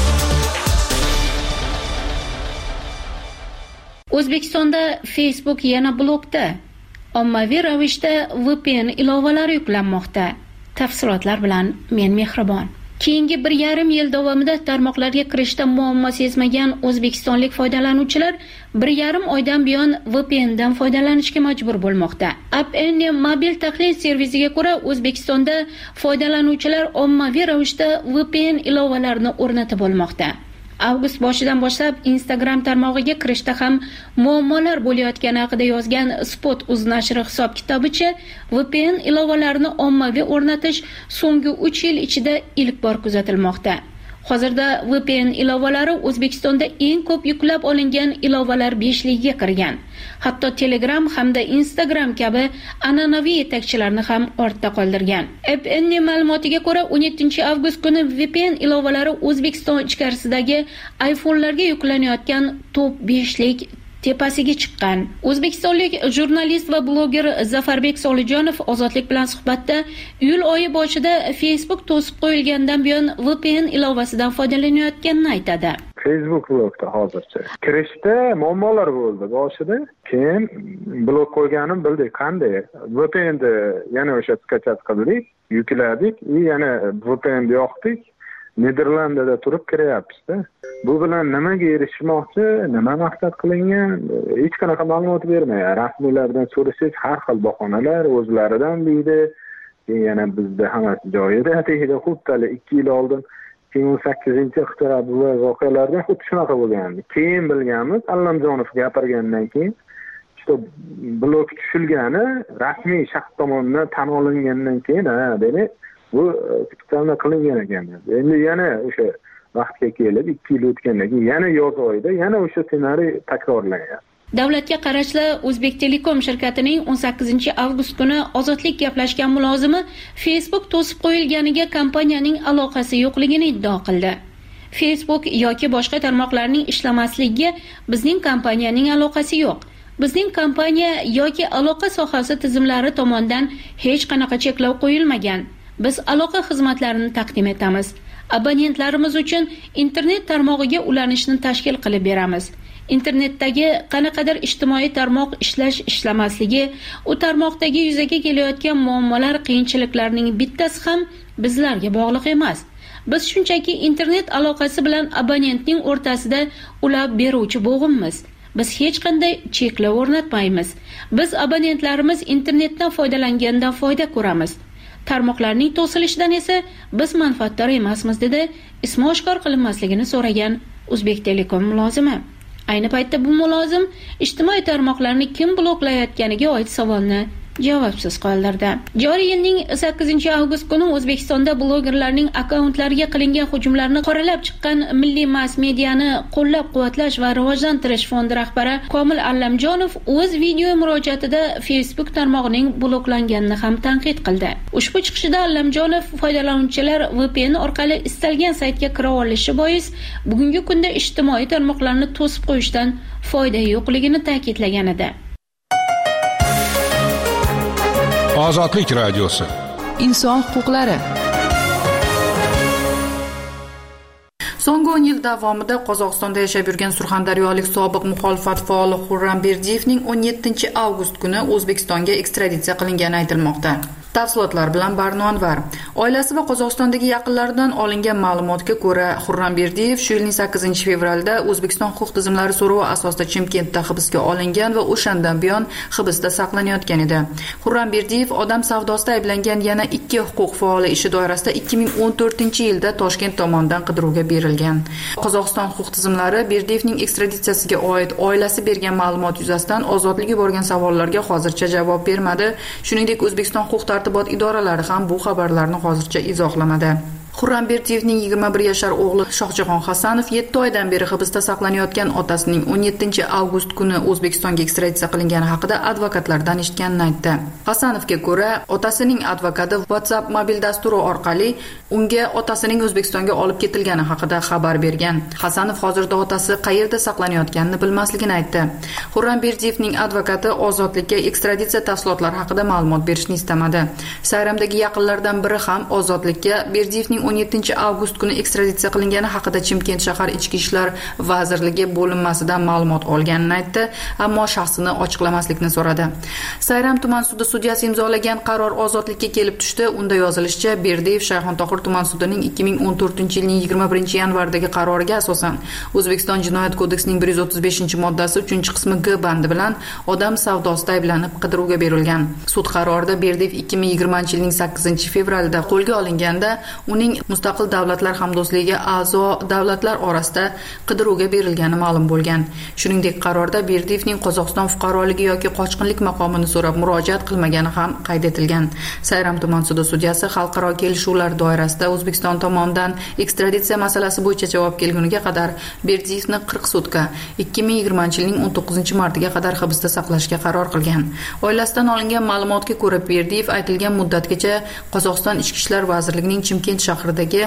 O'zbekistonda Facebook yana blokda. Ommaviy ravishda VPN ilovalari yuklanmoqda. Tafsilotlar bilan men Mehribon. Keyingi 1,5 yil davomida tarmoqlarga kirishda muammo sezmagan o'zbekistonlik foydalanuvchilar 1,5 oydan buyon VPN dan foydalanishga majbur bo'lmoqda. AppN mobil tahlil servisiga ko'ra, O'zbekistonda foydalanuvchilar ommaviy ravishda VPN ilovalarini o'rnatib olmoqda. Avgust boshidan boshlab Instagram tarmog'iga kirishda ham muammolar bo'layotgani haqida yozgan Spot.uz nashri hisob-kitobicha, VPN ilovalarini ommaviy o'rnatish so'nggi 3 yil ichida ilk bor kuzatilmoqda. Hozirda VPN ilovalari O'zbekistonda eng ko'p yuklab olingan ilovalar 5ligiga kirgan. Hatto Telegram hamda Instagram kabi an'anaviy yetakchilarni ham ortda qoldirgan. AppN ma'lumotiga ko'ra, 17-avgust kuni VPN ilovalari O'zbekiston ichkarisidagi iPhone'larga yuklanayotgan top 5lik tepasiga chiqqan. O'zbekistonlik jurnalist va bloger Zafarbek Solijonov Ozodlik bilan suhbatda iyul oyi boshida Facebook to'sib qo'yilgandan buyon VPN ilovasidan foydalanayotganini aytadi. Facebook blokda hozircha. Kirishda muammolar bo'ldi boshida. Keyin blok qo'yganim bildik. Qanday? VPN'ni yana o'sha skachat qildik, yukladik, yana VPN'ni yoqdik. Niderlandiyada turib kiryapmiz-da. Bu bilan nimaga erishmoqchi, nima maqsad qilingan, hech qanaqa ma'lumot bermaydi. Rasmiylardan so'rasangiz har xil bahonalar o'zlaridan deydi. Yana bizda hammasi joyida deydi. Xuddi 2 yil oldin 2018-ixtirob voqealardan xuddi shunaqa bo'lgandi. Keyin bilganmiz, Allamjonov gapirgandan keyin blok tushilgani rasmiy shaxs tomonidan tan olingandan keyin dedi. Bu fikrlar qilingan ekan. Endi yana o'sha vaqtga kelib 2 yil o'tgandan keyin yana yoz oyida yana o'sha ssenariy takrorlangan. Davlatga qarashli O'zbek Telekom shirkatining 18-avgust kuni Ozodlik gaplashgan mulozimi Facebook to'sib qo'yilganiga kompaniyaning aloqasi yo'qligini iddao qildi. Facebook yoki boshqa tarmoqlarning ishlamasligiga bizning kompaniyaning aloqasi yo'q. Bizning kompaniya yoki aloqa sohasi tizimlari tomonidan hech qanaqa cheklov qo'yilmagan. Biz aloqa xizmatlarini taqdim etamiz. Abonentlarimiz uchun internet tarmog'iga ulanishni tashkil qilib beramiz. Internetdagi qanaqadir ijtimoiy tarmoq ishlamasligi, u tarmoqdagi yuzaga kelayotgan muammolar, qiyinchiliklarning bittasi ham bizlarga bog'liq emas. Biz shunchaki internet aloqasi bilan abonentning o'rtasida ulab beruvchi bo'g'inmiz. Biz hech qanday cheklov o'rnatmaymiz. Biz abonentlarimiz internetdan foydalangandan foyda ko'ramiz. Tarmoqlarning to'silishidan esa biz manfaatdor emasmiz, dedi ismi oshkor qilinmasligini so'ragan O'zbek Telekom mulozimi. Ayni paytda bu mulozim ijtimoiy tarmoqlarni kim bloklayotganiga oid savolni javobsiz qoldirdi. Joriy yilning 8-avgust kuni O'zbekistonda blogerlarning akkauntlariga qilingan hujumlarni qoralab chiqqan Milliy mass mediani qo'llab-quvvatlash va rivojlantirish fondi rahbari Komil Allamjonov o'z video murojaatida Facebook tarmog'ining bloklanganini ham tanqid qildi. Ushbu chiqishida Allamjonov foydalanuvchilar VPN orqali istalgan saytga kira olishi bois bugungi kunda ijtimoiy tarmoqlarni to'sib qo'yishdan foyda yo'qligini ta'kidlagan edi. Ozodlik radiosi. Inson huquqlari. So'nggi 10 yil davomida Qozog'istonda yashab yurgan surxondaryolik sobiq muxolifat faoli Xurram Berdiyevning 17-avgust kuni O'zbekistonga ekstraditsiya qilingani aytilmoqda. Tafsilotlar bilan Barno Anvar. Oilasi va Qozog'istondagi yaqinlaridan olingan ma'lumotga ko'ra, Xurram Berdiyev shu yilning 8-fevralda O'zbekiston huquq tizimlari so'rovi asosida Chimkentda hibsga olingan va o'shandan buyon hibsda saqlanayotgan edi. Xurram Berdiyev odam savdosida ayblangan yana 2 huquq faoli ishi doirasida 2014-yilda Toshkent tomonidan qidiruvga berilgan. Qozog'iston huquq tizimlari Berdiyevning ekstraditsiyasiga oid oilasi bergan ma'lumot yuzasidan ozodlikka borgan savollarga hozircha javob bermadi. Shuningdek, O'zbekiston huquq tartibot idoralari ham bu xabarlarni hozircha izohlamadi. Xurram Berdiyevning 21 yashar o'g'li Shohjahon Hasanov 7 oydan beri hibsda saqlanayotgan otasining 17-avgust kuni O'zbekistonga ekstraditsiya qilingani haqida advokatlardan eshitganini aytdi. Hasanovga ko'ra, otasining advokati WhatsApp mobil dasturi orqali unga otasining O'zbekistonga olib ketilgani haqida xabar bergan. Hasanov hozirda otasi qayerda saqlanayotganini bilmasligini aytdi. Xurram Berdiyevning advokati ozodlikka ekstraditsiya tafsilotlari haqida ma'lumot berishni istamadi. Sayramdagi yaqinlardan biri ham ozodlikka Berdiyevning 17-avgust kuni ekstraditsiya qilingani haqida Chimkent shahar Ichki ishlar vazirligi bo'linmasidan ma'lumot olganini aytdi, ammo shaxsini ochiqlamaslikni so'radi. Sayram tuman sudi sudyasi imzolagan qaror ozodlikka kelib tushdi. Unda yozilishicha, Berdiyev Shayxontohur tuman sudining 2014-yilning 21-yanvardagi qaroriga asosan O'zbekiston Jinoyat kodeksining 135-moddasi 3-qismi G bandi bilan odam savdosida ayblanib qidiruvga berilgan. Sud qarorida Berdiyev 2020-yilning 8-fevralida qo'lga olinganda uning mustaqil davlatlar hamdo'stligiga a'zo davlatlar orasida qidiruvga berilgani ma'lum bo'lgan. Shuningdek, qarorda Berdiyevning Qozog'iston fuqaroligi yoki qochqinlik maqomini so'rab murojaat qilmagani ham qayd etilgan. Sayram tuman sudi sudyasi xalqaro kelishuvlar doirasida O'zbekiston tomonidan ekstraditsiya masalasi bo'yicha javob kelguniga qadar Berdiyevni 40 sutka 2020-yilning 19-martiga qadar hibsda saqlashga qaror qilgan. Oilasidan olingan ma'lumotga ko'ra, Berdiyev aytilgan muddatgacha Qozog'iston Ichki ishlar vazirligining Chimkent shahridagi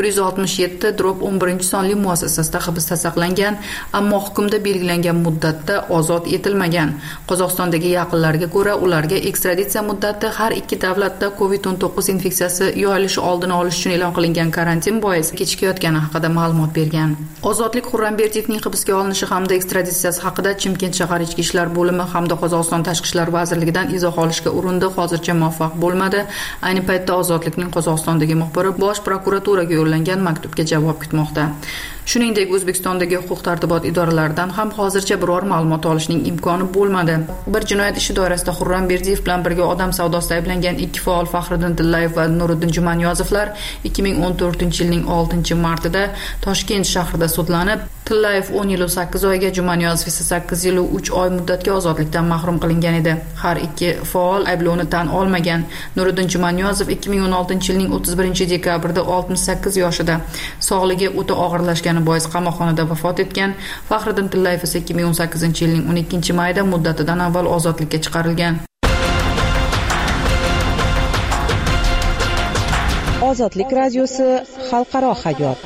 167/11-sonli muassasasida hibsda saqlangan, ammo hukmda belgilangan muddatda ozod etilmagan. Qozog'istondagi yaqinlarga ko'ra, ularga ekstraditsiya muddati har ikki davlatda COVID-19 infeksiyasi yoyilishi oldini olish uchun e'lon qilingan karantin bois kechikayotgani haqida ma'lumot bergan. Ozodlik Xurram Berdiyevning hibsga olinishi hamda ekstraditsiyasi haqida Chimkent shahar Ichki ishlar bo'limi hamda Qozog'iston Tashqi ishlar vazirligidan izoh olishga urindi, hozircha muvaffaq bo'lmadi. Ayni paytda Ozodlikning Qozog'istondagi muxbiri Bosh prokuraturaga yo'llangan maktubga javob kutmoqda. Shuningdek, O'zbekistondagi huquq tartibot idoralaridan ham hozircha biror ma'lumot olishning imkoni bo'lmadi. Bir jinoyat ishi doirasida Xurram Berdiyev bilan birga odam savdosida ayblangan 2 faol Faxriddin Tillayev va Nuriddin Jumaniyozovlar 2014-yilning 6-martida Toshkent shahrida sudlanib, Tillayev 10 yil 8 oyga, Jumaniyozov esa 8 yil 3 oy muddatga ozodlikdan mahrum qilingan edi. Har ikki faol ayblovni tan olmagan. Nuriddin Jumaniyozov 2016-yilning 31-dekabrida 68 yoshida sog'ligi o'ta og'irlashgani bois qamoqxonada vafot etgan. Faxriddin Tillayev esa 2018-yilning 12-mayida muddatidan avval ozodlikka chiqarilgan. Ozodlik radiosi xalqaro hayot.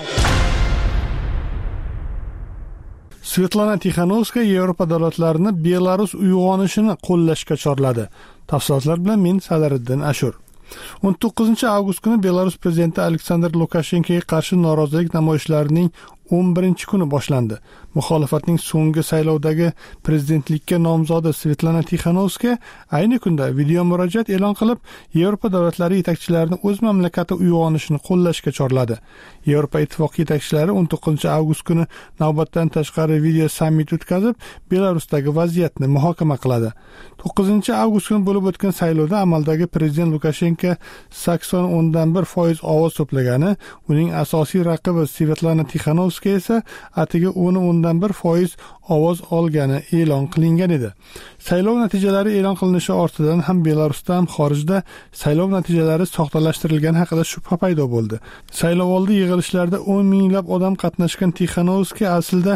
Svetlana Tixanovskaya Yevropa davlatlarini Belarus uyg'onishini qo'llashga chorladi. Tafsilotlar bilan men Sadariddin Ashur. 19-avgust kuni Belarus prezidenti Aleksandr Lukashenkoga qarshi norozilik namoyishlarining 11-kuni boshlandi. Muxolifatning so'nggi saylovdagi prezidentlikka nomzodi Svetlana Tixanovskaya ayni kunda video murojaat e'lon qilib, Yevropa davlatlari yetakchilarini o'z mamlakati uyg'onishini qo'llashga chorladi. Yevropa ittifoqi yetakchilari 19-avgust kuni navbatdan tashqari video sammit o'tkazib, Belarusdagi vaziyatni muhokama qiladi. 9-avgust kuni bo'lib o'tgan saylovda amaldagi prezident Lukashenko 80.1% ovoz to'plagani, uning asosiy raqibi Svetlana Tixanovskaya Tixanovskiy esa atigi 10.1% ovoz olgani e'lon qilingan edi. Saylov natijalari e'lon qilinishi ortidan ham Belarusda ham xorijda saylov natijalari soxtalashtirilgani haqida shubha paydo bo'ldi. Saylovoldi yig'ilishlarda 10 minglab odam qatnashgan Tixanovskiy aslida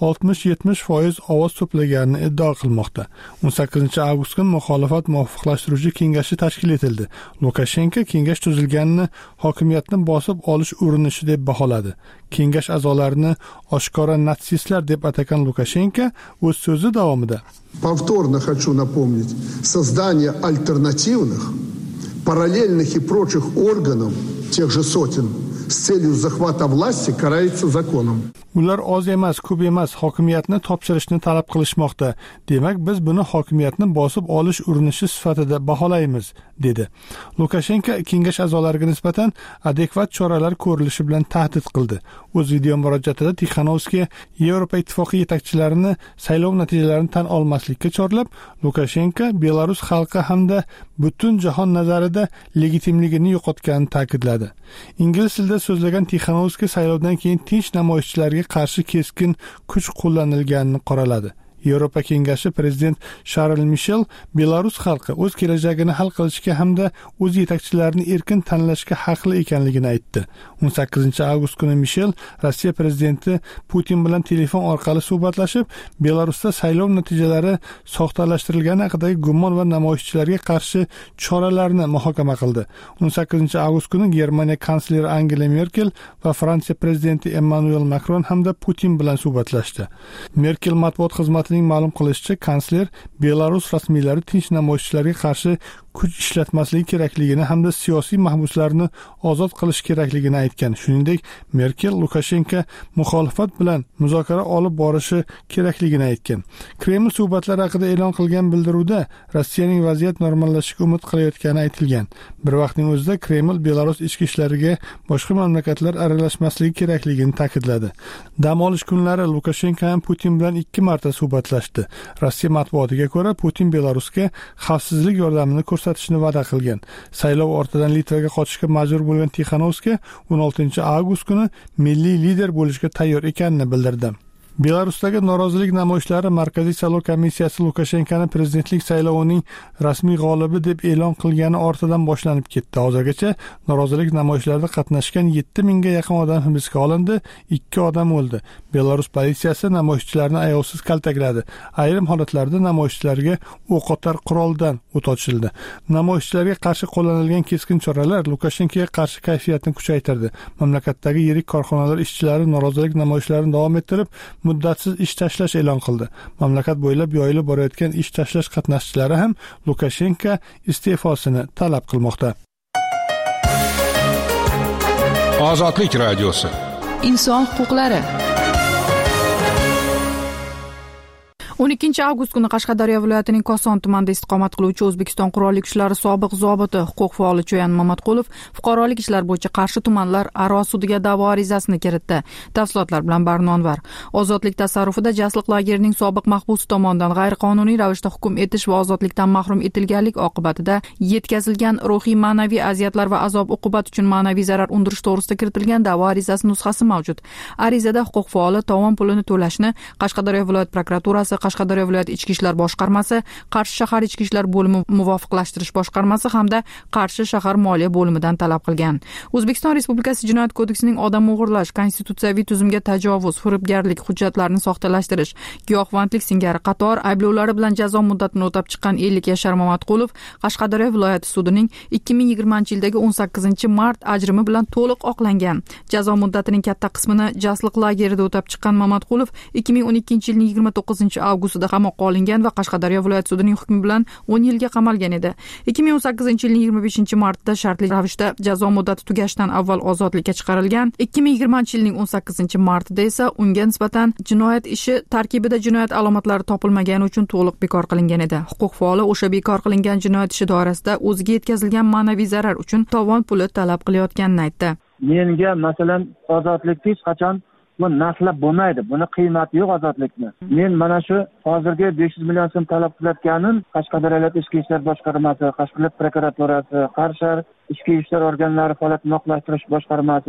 60-70% ovoz to'plaganini iddao qilmoqda. 18-avgust kuni muxolifat muvofiqlashtiruvchi kengashi tashkil etildi. Lukashenko kengash tuzilganini hokimiyatni bosib olish urinishi deb baholadi. Kengash a'zolarini oshkora natsistlar deb atagan Lukashenko o'z so'zi davomida Повторно хочу напомнить, создание альтернативных, параллельных и прочих органов, тех же сотен, с целью захвата власти карается законом. Ular oz emas, ko'p emas, hokimiyatni topshirishni talab qilishmoqda. Demak, biz buni hokimiyatni bosib olish urinishi sifatida baholaymiz, dedi. Lukashenko kengash a'zolariga nisbatan adekvat choralar ko'rilishi bilan tahdid qildi. O'z video murojaatida Tixanovskiy Yevropa Ittifoqi yetakchilarini saylov natijalarini tan olmaslikka chorlab, Lukashenko Belarus xalqi hamda butun jahon nazarida legitimligini yo'qotganini ta'kidladi. Ingliz tilida so'zlagan Tixanovskiy saylovdan keyin tinch namoyishchilarga qarshi keskin kuch qo'llanilganini qoraladi. Yevropa Kengashi prezident Charles Michel Belarus xalqi o'z kelajagini hal qilishga hamda o'z yetakchilarini erkin tanlashga haqli ekanligini aytdi. 18-avgust kuni Michel Rossiya prezidenti Putin bilan telefon orqali suhbatlashib, Belarusda saylov natijalari soxtalashtirilgani haqidagi gumon va namoyishchilarga qarshi choralarni muhokama qildi. 18-avgust kuni Germaniya kansleri Angela Merkel va Fransiya prezidenti Emmanuel Macron hamda Putin bilan suhbatlashdi. Merkel matbuot xizmatining ma'lum qilishicha, kansler Belarus rasmiylari tinch namoyishchilarga qarshi kuch ishlatmasligi kerakligini hamda siyosiy mahbuslarni ozod qilish kerakligini aytgan. Shuningdek, Merkel Lukashenko muxolifat bilan muzokara olib borishi kerakligini aytgan. Kreml suhbatlari haqida e'lon qilgan bildiruvda Rossiyaning vaziyat normallashishiga umid qilayotgani aytilgan. Bir vaqtning o'zida Kreml Belarus ichki ishlariga boshqa mamlakatlar aralashmasligi kerakligini ta'kidladi. Dam olish kunlari Lukashenko ham Putin bilan 2 marta suhbatlashdi. Rossiya matbuotiga ko'ra, Putin Belarusga xavfsizlik yordamini ko'rsatishni va'da qilgan. Saylov ortidan Litvaga qochishga majbur bo'lgan Tixanovskiy 16-avgust kuni milliy lider bo'lishga tayyor ekanini bildirdi. Belarusdagi norozilik namoyishlari Markaziy saylov komissiyasi Lukashenkoni prezidentlik saylovining rasmiy g'olibi deb e'lon qilgani ortidan boshlanib ketdi. Hozirgacha norozilik namoyishlarida qatnashgan 7000 ga yaqin odam hibsga olindi, 2 odam o'ldi. Belarus politsiyasi namoyishchilarni ayovsiz kaltakladi. Ayrim holatlarda namoyishchilarga o'qotar quroldan o't ochildi. Namoyishchilarga qarshi qo'llanilgan keskin choralar Lukashenkoga qarshi kayfiyatni kuchaytirdi. Mamlakatdagi yirik korxonalar ishchilari norozilik namoyishlarini davom ettirib, muddatsiz ish tashlash e'lon qildi. Mamlakat bo'ylab yoyilib borayotgan ish tashlash qatnashchilari ham Lukashenko iste'fosini talab qilmoqda. Ozodlik radiosi. Inson huquqlari. 12-avgust kuni Qashqadaryo viloyatining Koson tumanida istiqomat qiluvchi O'zbekiston qurolli kuchlari sobiq zobiti, huquq faoli Cho'yan Mamatqulov fuqarolik ishlar bo'yicha Qarshi tumanlar aro sudiga da'vo arizasini kiritdi. Tafsilotlar bilan Barnonvar. Ozodlik tasarrufida Jasliq lagerining sobiq mahbusi tomonidan g'ayriqonuniy ravishda hukm etish va ozodlikdan mahrum etilganlik oqibatida yetkazilgan ruhiy ma'naviy aziyatlar va azob-uqubat uchun ma'naviy zarar undirish to'g'risida kiritilgan da'vo arizasi nusxasi mavjud. Arizada huquq faoli tovon pulini to'lashni Qashqadaryo viloyat prokuraturasi, Qashqadaryo viloyat ichki ishlar boshqarmasi, Qarshi shahar ichki ishlar bo'limi muvofiqlashtirish boshqarmasi hamda Qarshi shahar moliya bo'limidan talab qilgan. O'zbekiston Respublikasi Jinoyat kodeksining odam o'g'irlash, konstitutsiyaviy tuzumga tajovuz, firibgarlik, hujjatlarni soxtalashtirish, giyohvandlik singari qator ayblovlari bilan jazo muddatini o'tab chiqqan 50 yashar Mamatqulov Qashqadaryo viloyati sudining 2020-yildagi 18-mart ajrimi bilan to'liq oqlangan. Jazo muddatining katta qismini Jasliq lagerida o'tab chiqqan Mamatqulov 2012-yilning 29-avgustida qamoqqa olingan va Qashqadaryo viloyat sudining hukmi bilan 10 yilga qamalgan edi. 2018-yilning 25-martida shartli ravishda jazo muddati tugashidan avval ozodlikka chiqarilgan. 2020-yilning 18-martida esa unga nisbatan jinoyat ishi tarkibida jinoyat alomatlari topilmagani uchun to'liq bekor qilingan edi. Huquq faoli o'sha bekor qilingan jinoyat ishi doirasida o'ziga yetkazilgan ma'naviy zarar uchun tovon puli talab qilayotganini aytdi. Menga masalan ozodlikni hech qachon bu narxlab bo'lmaydi. Buni qiymati yo'q ozodlikni. Men mana shu hozirgi 500 million so'm talab qilayotganim Qashqadaryo viloyat ichki ishlar boshqarmasi, Qashqadaryo prokuraturasi, Qarshi ichki ishlar organlari faoliyatini oqlashtirish boshqarmasi,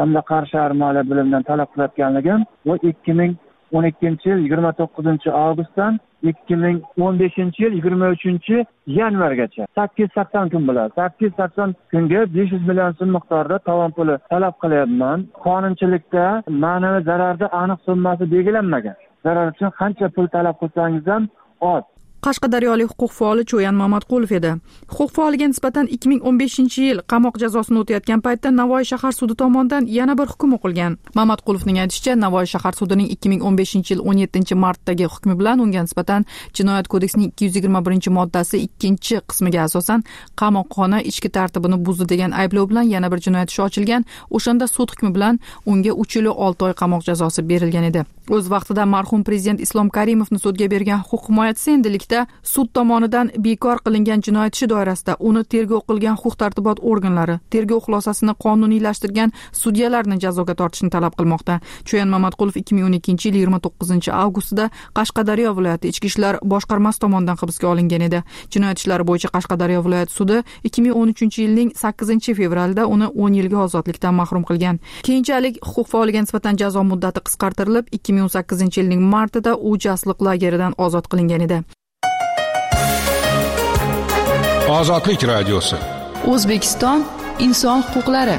hamda Qarshi shahar moliya bo'limidan talab qilayotganligim bu 2012 yil 29 avgustdan 2015 yil 23 yanvargacha 880 kun bo'ladi. 880 kunga 500 million so'm miqdorida tovon puli talab qilyapman. Qonunchilikda ma'naviy zararda aniq summasi belgilanmagan. Zarar uchun qancha pul talab qilsangiz ham oz. Qashqadaryolik huquq faoli Cho'yan Mamatqulov edi. Huquq faoliga nisbatan 2015-yil qamoq jazosini o'tayotgan paytda Navoiy shahar sudi tomonidan yana bir hukm o'qilgan. Mamatqulovning aytishicha, Navoiy shahar sudining 2015-yil 17-martdagi hukmi bilan unga nisbatan Jinoyat kodeksining 221-moddasi 2-qismiga asosan qamoqxona ichki tartibini buzdi degan ayblov bilan yana bir jinoyat ishi ochilgan. O'shanda sud hukmi bilan unga 3 yil 6 oy qamoq jazosi berilgan edi. O'z vaqtida marhum prezident Islom Karimovni sudga bergan huquq himoyachisi endilikda sud tomonidan bekor qilingan jinoyat ishi doirasida uni tergov qilgan huquq-tartibot organlari tergov xulosasini qonuniylashtirgan sudyalarni jazoga tortishni talab qilmoqda. Cho'yan Mamatqulov 2012-yil 29 avgustida Qashqadaryo viloyati ichki ishlar boshqarmasi tomonidan hibsga olingan edi. Jinoyat ishlari bo'yicha Qashqadaryo viloyati sudi 2013-yilning 8-fevralida uni 10 yilga ozodlikdan mahrum qilgan. Keyinchalik huquq faoliga nisbatan jazo muddati qisqartirilib 2018-yilning martida u jasliq lageridan ozod qilingan edi. Ozodlik radiosi. O'zbekiston inson huquqlari.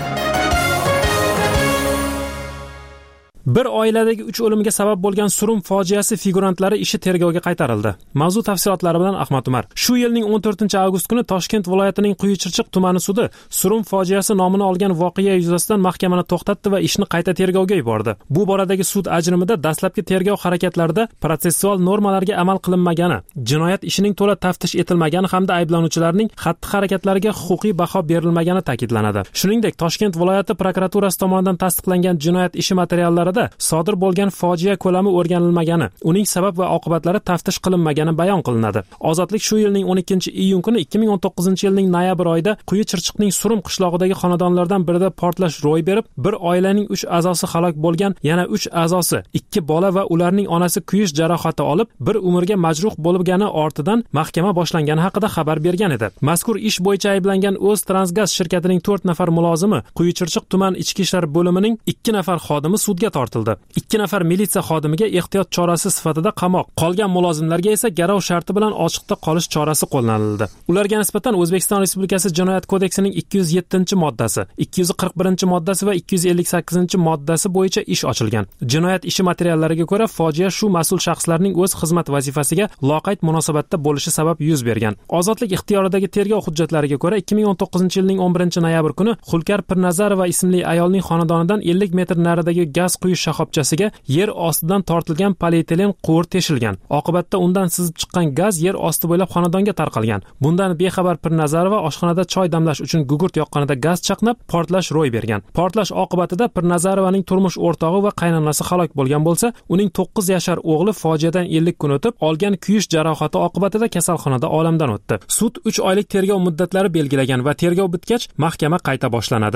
Bir oiladagi 3 o'limga sabab bo'lgan Surum fojiasi figurantlari ishi tergovga qaytarildi. Mavzu tafsilotlari bilan Ahmad Umar. Shu yilning 14-avgust kuni Toshkent viloyatining Quyi-Chirchiq tumani sudi Surum fojiasi nomini olgan voqea yuzasidan mahkamani to'xtatdi va ishni qayta tergovga yubordi. Bu boradagi sud ajrimida dastlabki tergov harakatlarida protsessual normalarga amal qilinmagani, jinoyat ishining to'la taftish etilmagani hamda ayblanuvchilarning xatti-harakatlariga huquqiy baho berilmagani ta'kidlanadi. Shuningdek, Toshkent viloyati prokuraturasi tomonidan tasdiqlangan jinoyat ishi materiallari sodir bo'lgan fojia ko'lami o'rganilmagani, uning sabab va oqibatlari taftish qilinmagani bayon qilinadi. Ozodlik shu yilning 12-iyun kuni 2019-yilning noyabr oyida Quyi-Chirchiqning Surum qishlog'idagi xonadonlardan birida portlash ro'y berib, bir oilaning 3 a'zosi halok bo'lgan, yana 3 a'zosi, 2 bola va ularning onasi kuyish jarohati olib, bir umrga majruh bo'lgani ortidan mahkama boshlangani haqida xabar bergan edi. Mazkur ish bo'yicha ayblangan O'ztransgaz shirkatining 4 nafar mulozimi, Quyi-Chirchiq tuman ichki ishlar bo'limining 2 nafar xodimi sudga tortildi. 2 nafar militsiya xodimiga ehtiyot chorasi sifatida qamoq, qolgan mulozimlarga esa garov sharti bilan ochiqda qolish chorasi qo'llanildi. Ularga nisbatan O'zbekiston Respublikasi Jinoyat kodeksining 207-moddasi, 241-moddasi va 258-moddasi bo'yicha ish ochilgan. Jinoyat ishi materiallariga ko'ra, fojia shu mas'ul shaxslarning o'z xizmat vazifasiga loqayd munosabatda bo'lishi sabab yuz bergan. Ozodlik ixtiyoridagi tergov hujjatlariga ko'ra 2019-yilning 11-noyabr kuni Xulkar Pirnazarova ismli ayolning xonadonidan 50 metr naridagi gaz quyish shoxobchasiga yer ostidan tortilgan polietilen quvur teshilgan. Oqibatda undan sizib chiqqan gaz yer osti bo'ylab xonadonga tarqalgan. Bundan bexabar Pirnazarova oshxonada choy damlash uchun gugurt yoqqanida gaz chaqnab, portlash ro'y bergan. Portlash oqibatida Pirnazarovaning turmush o'rtog'i va qaynonasi halok bo'lgan bo'lsa, uning 9 yashar o'g'li fojiadan 50 kun o'tib, olgan kuyish jarohati oqibatida kasalxonada olamdan o'tdi. Sud 3 oylik tergov muddatlari belgilagan va tergov bitgach, mahkama qayta boshlanadi.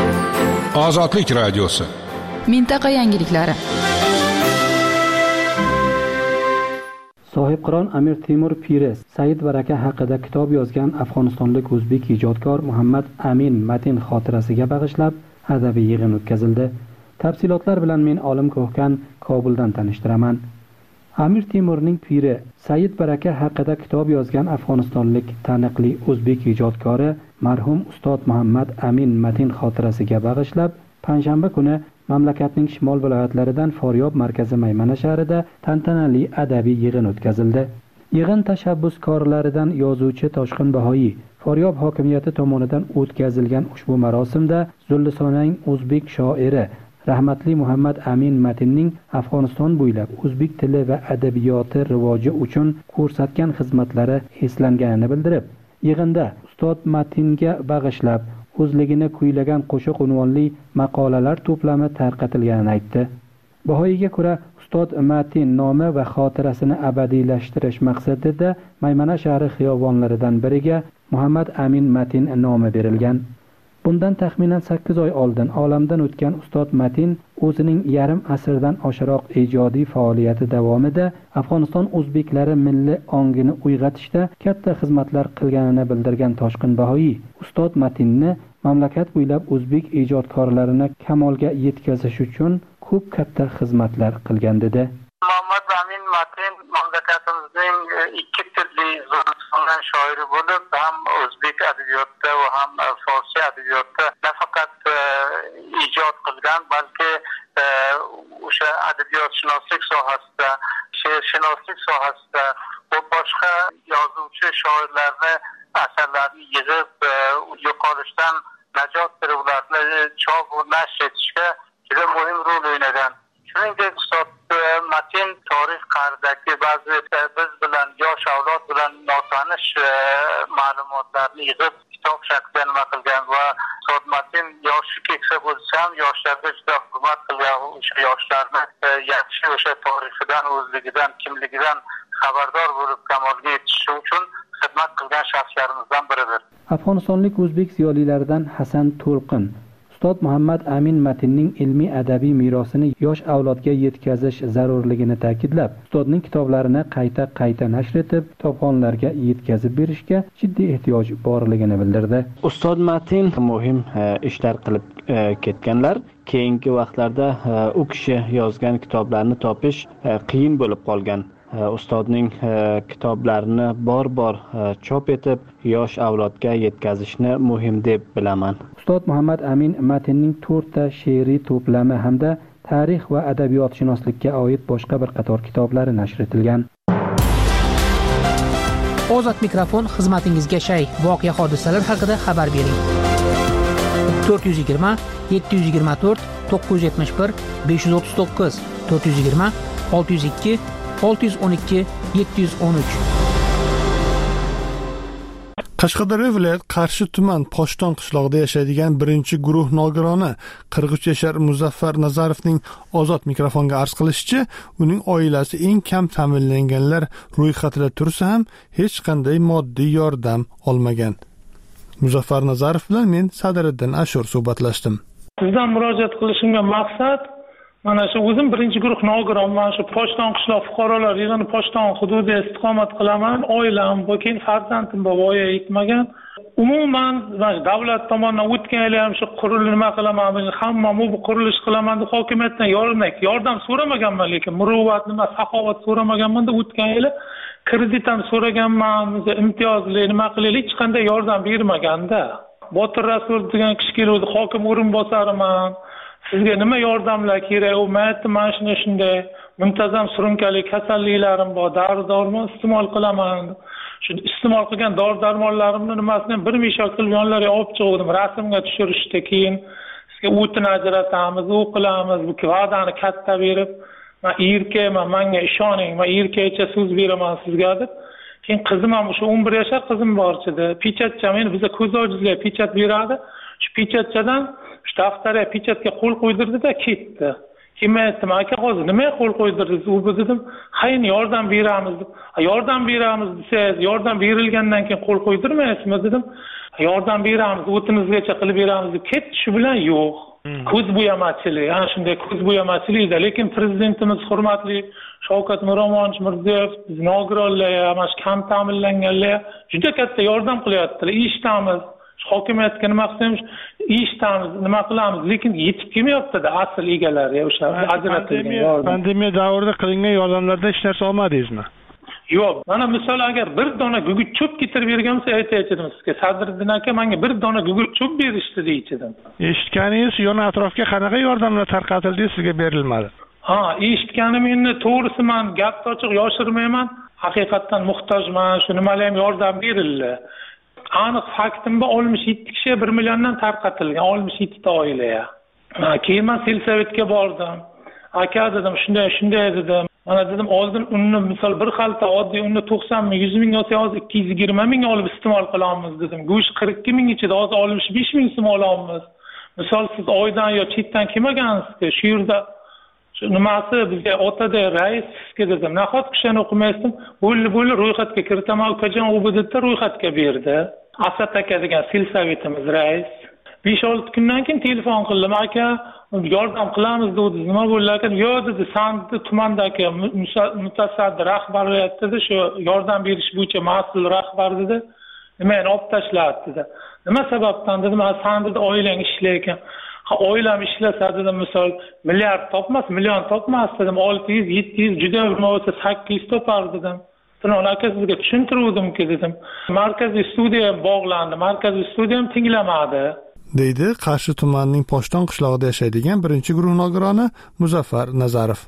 Ozodlik radiosi. Mintaqa yangiliklari. Sohibqiron Amir Temur Pires Said Baraka haqida kitob yozgan afg'onistonlik o'zbek ijodkor Muhammad Amin Matin xotirasiga bag'ishlab adabiy yig'in o'tkazildi. Tafsilotlar bilan men Olim Ko'hkan Kobuldan tanishtiraman. Amir Temurning piri Said Baraka haqida kitob yozgan afg'onistonlik taniqli o'zbek ijodkori marhum ustod Muhammad Amin Matin xotirasiga bag'ishlab panshanba kuni mamlakatning shimol viloyatlaridan Foryob markazi Maymana shahrida tantanali adabiy yig'in o'tkazildi. Yig'in tashabbuskorlaridan yozuvchi Toshqin Bahoyi, Foryob hokimiyati tomonidan o'tkazilgan ushbu marosimda Zullisonang o'zbek shoiri rahmatli Muhammad Amin Matinning Afg'oniston bo'ylab o'zbek tili va adabiyoti rivoji uchun ko'rsatgan xizmatlari eslanganini bildirib, yig'inda ustod Matinga bag'ishlab o'zligini kuylagan qo'shiq unvonli maqolalar to'plami tarqatilganini aytdi. Bahoyiga ko'ra, ustod Matin nomi va xotirasini abadiylashtirish maqsadida Maymana shahri xiyobonlaridan biriga Muhammad Amin Matin nomi berilgan. Bundan taxminan 8 oy oldin olamdan o'tgan ustod Matin o'zining yarim asrdan oshiroq ijodiy faoliyati davomida Afg'oniston o'zbeklari milliy ongini uyg'otishda katta xizmatlar qilganini bildirgan Toshqin Bahoyi, ustod Matinni mamlakat bo'ylab o'zbek ijodkorlarini kamolga yetkazish uchun ko'p katta xizmatlar qilgan dedi. Muhammad Amin Matin mamlakatimizning ikki tilli zo'rlangan shoiri bo'lib, ham o'zbek adabiyotida va ham forscha adabiyotida nafaqat ijod qilgan, balki o'sha adabiyotchinoslik sohasida, she'rshunoslik sohasida va boshqa yozuvchi shoirlarni asarlarini yig'ib yo'qolishdan najot berib ularni chop va nashr etishga juda muhim rol o'ynagan. Shuningdek, Ustod Matin tarix qa'ridagi ba'zi biz bilan yosh avlod bilan notanish ma'lumotlarni yig'ib kitob shaklida nima qilgan va Ustod Matin yoshi keksa bo'lsa ham yoshlarga juda hurmat qilgan, o'sha yoshlarni yaxshi o'sha tarixidan, o'zligidan, kimligidan xabardor bo'lib kamolga yetishi uchun xizmat qilgan shaxslarimizdan biridir. Afg'onistonlik o'zbek ziyolilaridan Hasan To'lqin Ustod Muhammad Amin Matinning ilmiy adabiy merosini yosh avlodga yetkazish zarurligini ta'kidlab, ustodning kitoblarini qayta nashr etib, kitobxonlarga yetkazib berishga jiddiy ehtiyoj borligini bildirdi. Ustod Matin muhim ishlar qilib ketganlar. Keyingi vaqtlarda u kishi yozgan kitoblarni topish qiyin bo'lib qolgan. Ustodning kitoblarini bor chop etib, yosh avlodga yetkazishni muhim deb bilaman. Ustod Muhammad Amin Matinning 4 ta she'riy to'plami hamda tarix va adabiyotshunoslikka oid boshqa bir qator kitoblari nashr etilgan. Ozod mikrofon xizmatingizga shay. Voqea hodisalar haqida xabar bering. 420 724 971 539 420 602 612 713. Qashqadaryo viloyat Qarshi tuman Poshton qishlog'ida yashaydigan birinchi guruh nogironi 43 yashar Muzaffar Nazarovning ozod mikrofonga arz qilishicha, uning oilasi eng kam ta'minlanganlar ro'yxatida tursa ham hech qanday moddiy yordam olmagan. Muzaffar Nazarov bilan men Sadriddin Ashur suhbatlashdim. Sizdan murojaat qilishimga maqsad mana shu o'zim birinchi guruh nogironman, shu Poshton qishloq fuqarolar yig'ini Poshton hududida istiqomat qilaman. Oilam va keyin farzandim voyaga yetmagan. Umuman davlat tomonidan o'tgan yil ham shu qurilishni nima qilaman, hamma bu qurilish qilaman deb hokimiyatdan yordam so'ramaganman, lekin muruvvat nima saxovat so'ramaganman deb o'tgan yil kredit ham so'raganman, imtiyozli nima qilaylik, hech qanday yordam bermaganda. Botir Rasul degan kishi keldi, hokim o'rinbosariman. Sizga nima yordamlar kerak? U men shunday muntazam surunkali kasalliklarim bor, dori-dormon iste'mol qilaman. Shu iste'mol qilgan dori-darmonlarimni nimasini bir mishak qilib yonlariga olib chiqdim, rasmga tushirishdi. Keyin sizga o'tin ajratamiz, u qilamiz, bu va'dani katta berib, menga ishoning, men erkakcha so'z beraman sizga deb. Keyin qizim ham o'sha 11 yashar qizim bor edi. Pechatcha, meni biza ko'z ojizlar pechat beradi. Shu pechatchadan shu daftarga pechatga qo'l qo'ydirdi-da ketdi. Keyin men aytdim, aka hozir nimaga qo'l qo'ydirdingiz? U dedim, "Hayin yordam beramiz" deb. "Yordam beramiz desangiz, yordam berilgandan keyin qo'l qo'ydirmaysizmi?" dedim. "Yordam beramiz, o'tinizgacha qilib beramiz" deb ketdi. Shu bilan yo'q. Ko'z bo'yamachilik, ana shunday ko'z bo'yamachilikda, lekin prezidentimiz hurmatli Shavkat Miromonovich Mirziyoyev nogironlar, mana shu kam ta'minlanganlar juda katta yordam qilyaptilar. Eshitamiz, hokimiyatga nima qilamiz, eshitamiz, nima qilamiz, lekin yetib kelmayapti-da asl egalari, o'sha ajratilgan. Pandemiya davrida qilingan yordamlarda hech narsa olmadingizmi? Yo'q, mana misol agar bir dona gugurt cho'p keltirib bergansa aytaychidim sizga, Sadriddin aka menga bir dona gugurt cho'p berishdi deychidim. Eshitganingiz yon atrofga qanaqa yordamlar tarqatildi, sizga berilmadi? Eshitganim endi to'g'risi men gapni ochiq yoshirmayman. Haqiqatan muhtojman, shu nimalar ham yordam berildi. Aniq faktim bor, 67 kishi 1 milliondan tarqatilgan, 67 ta oilaga. Keyin men Selsovetga bordim. Aka dedim, shunday dedim. Mana dedim, oldin unni misol bir xalta oddiy unni 90 ming, 100 ming olsa hozir 220 ming olib iste'mol qilamiz dedim. Go'sht 42 ming ichida hozir 65 ming so'm olamiz. Misol siz oydan yo chetdan kelmagansiz, shu yerda nimasi bizga otada raisga dedim. Nahotki shuni o'qimaysizdim, bo'ldi ro'yxatga kiritaman, ukajon u budjetda ro'yxatga berdi. Asad aka degan Selsovetimiz rais. 5-6 kundan keyin telefon qildim, aka yordam qilamiz dedi. Nima bo'ldi aka? Yo'q dedi, Sandi tumandagi mutasaddi rahbariyat dedi, shu yordam berish bo'yicha mas'ul rahbar dedi. meni olib tashladi dedi. Nima sababdan dedim, sen dedi oilang ishlaykan. Oilam ishlasa dedim, misol milliard topmas, million topmas dedim, 600, 700 juda bo'lmasa 800 topar dedim. Tunon aka sizga tushuntiruvdimki dedim. Markaziy studiya bog'landi, markaziy studiyam tinglamadi. deydi Qarshi tumanining Poshton qishlog'ida yashaydigan birinchi guruh nogironi Muzaffar Nazarov.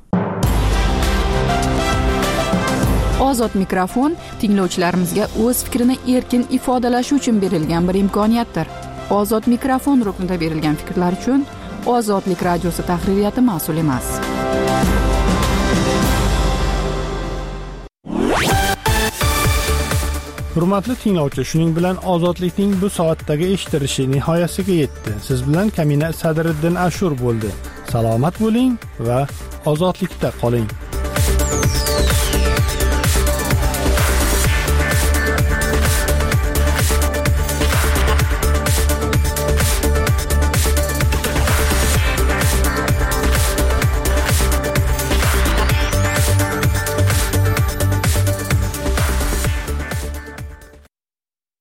Ozod mikrofon tinglovchilarimizga o'z fikrini erkin ifodalashi uchun berilgan bir imkoniyatdir. Ozod mikrofon ruknida berilgan fikrlar uchun Ozodlik radiosi tahririyati mas'ul emas. Hurmatli tinglovchi, shuning bilan Ozodlikning bu soatdagi eshitilishi nihoyasiga yetdi. Siz bilan Kamina Sadriddin Ashur bo'ldi. Salomat bo'ling va ozodlikda qoling.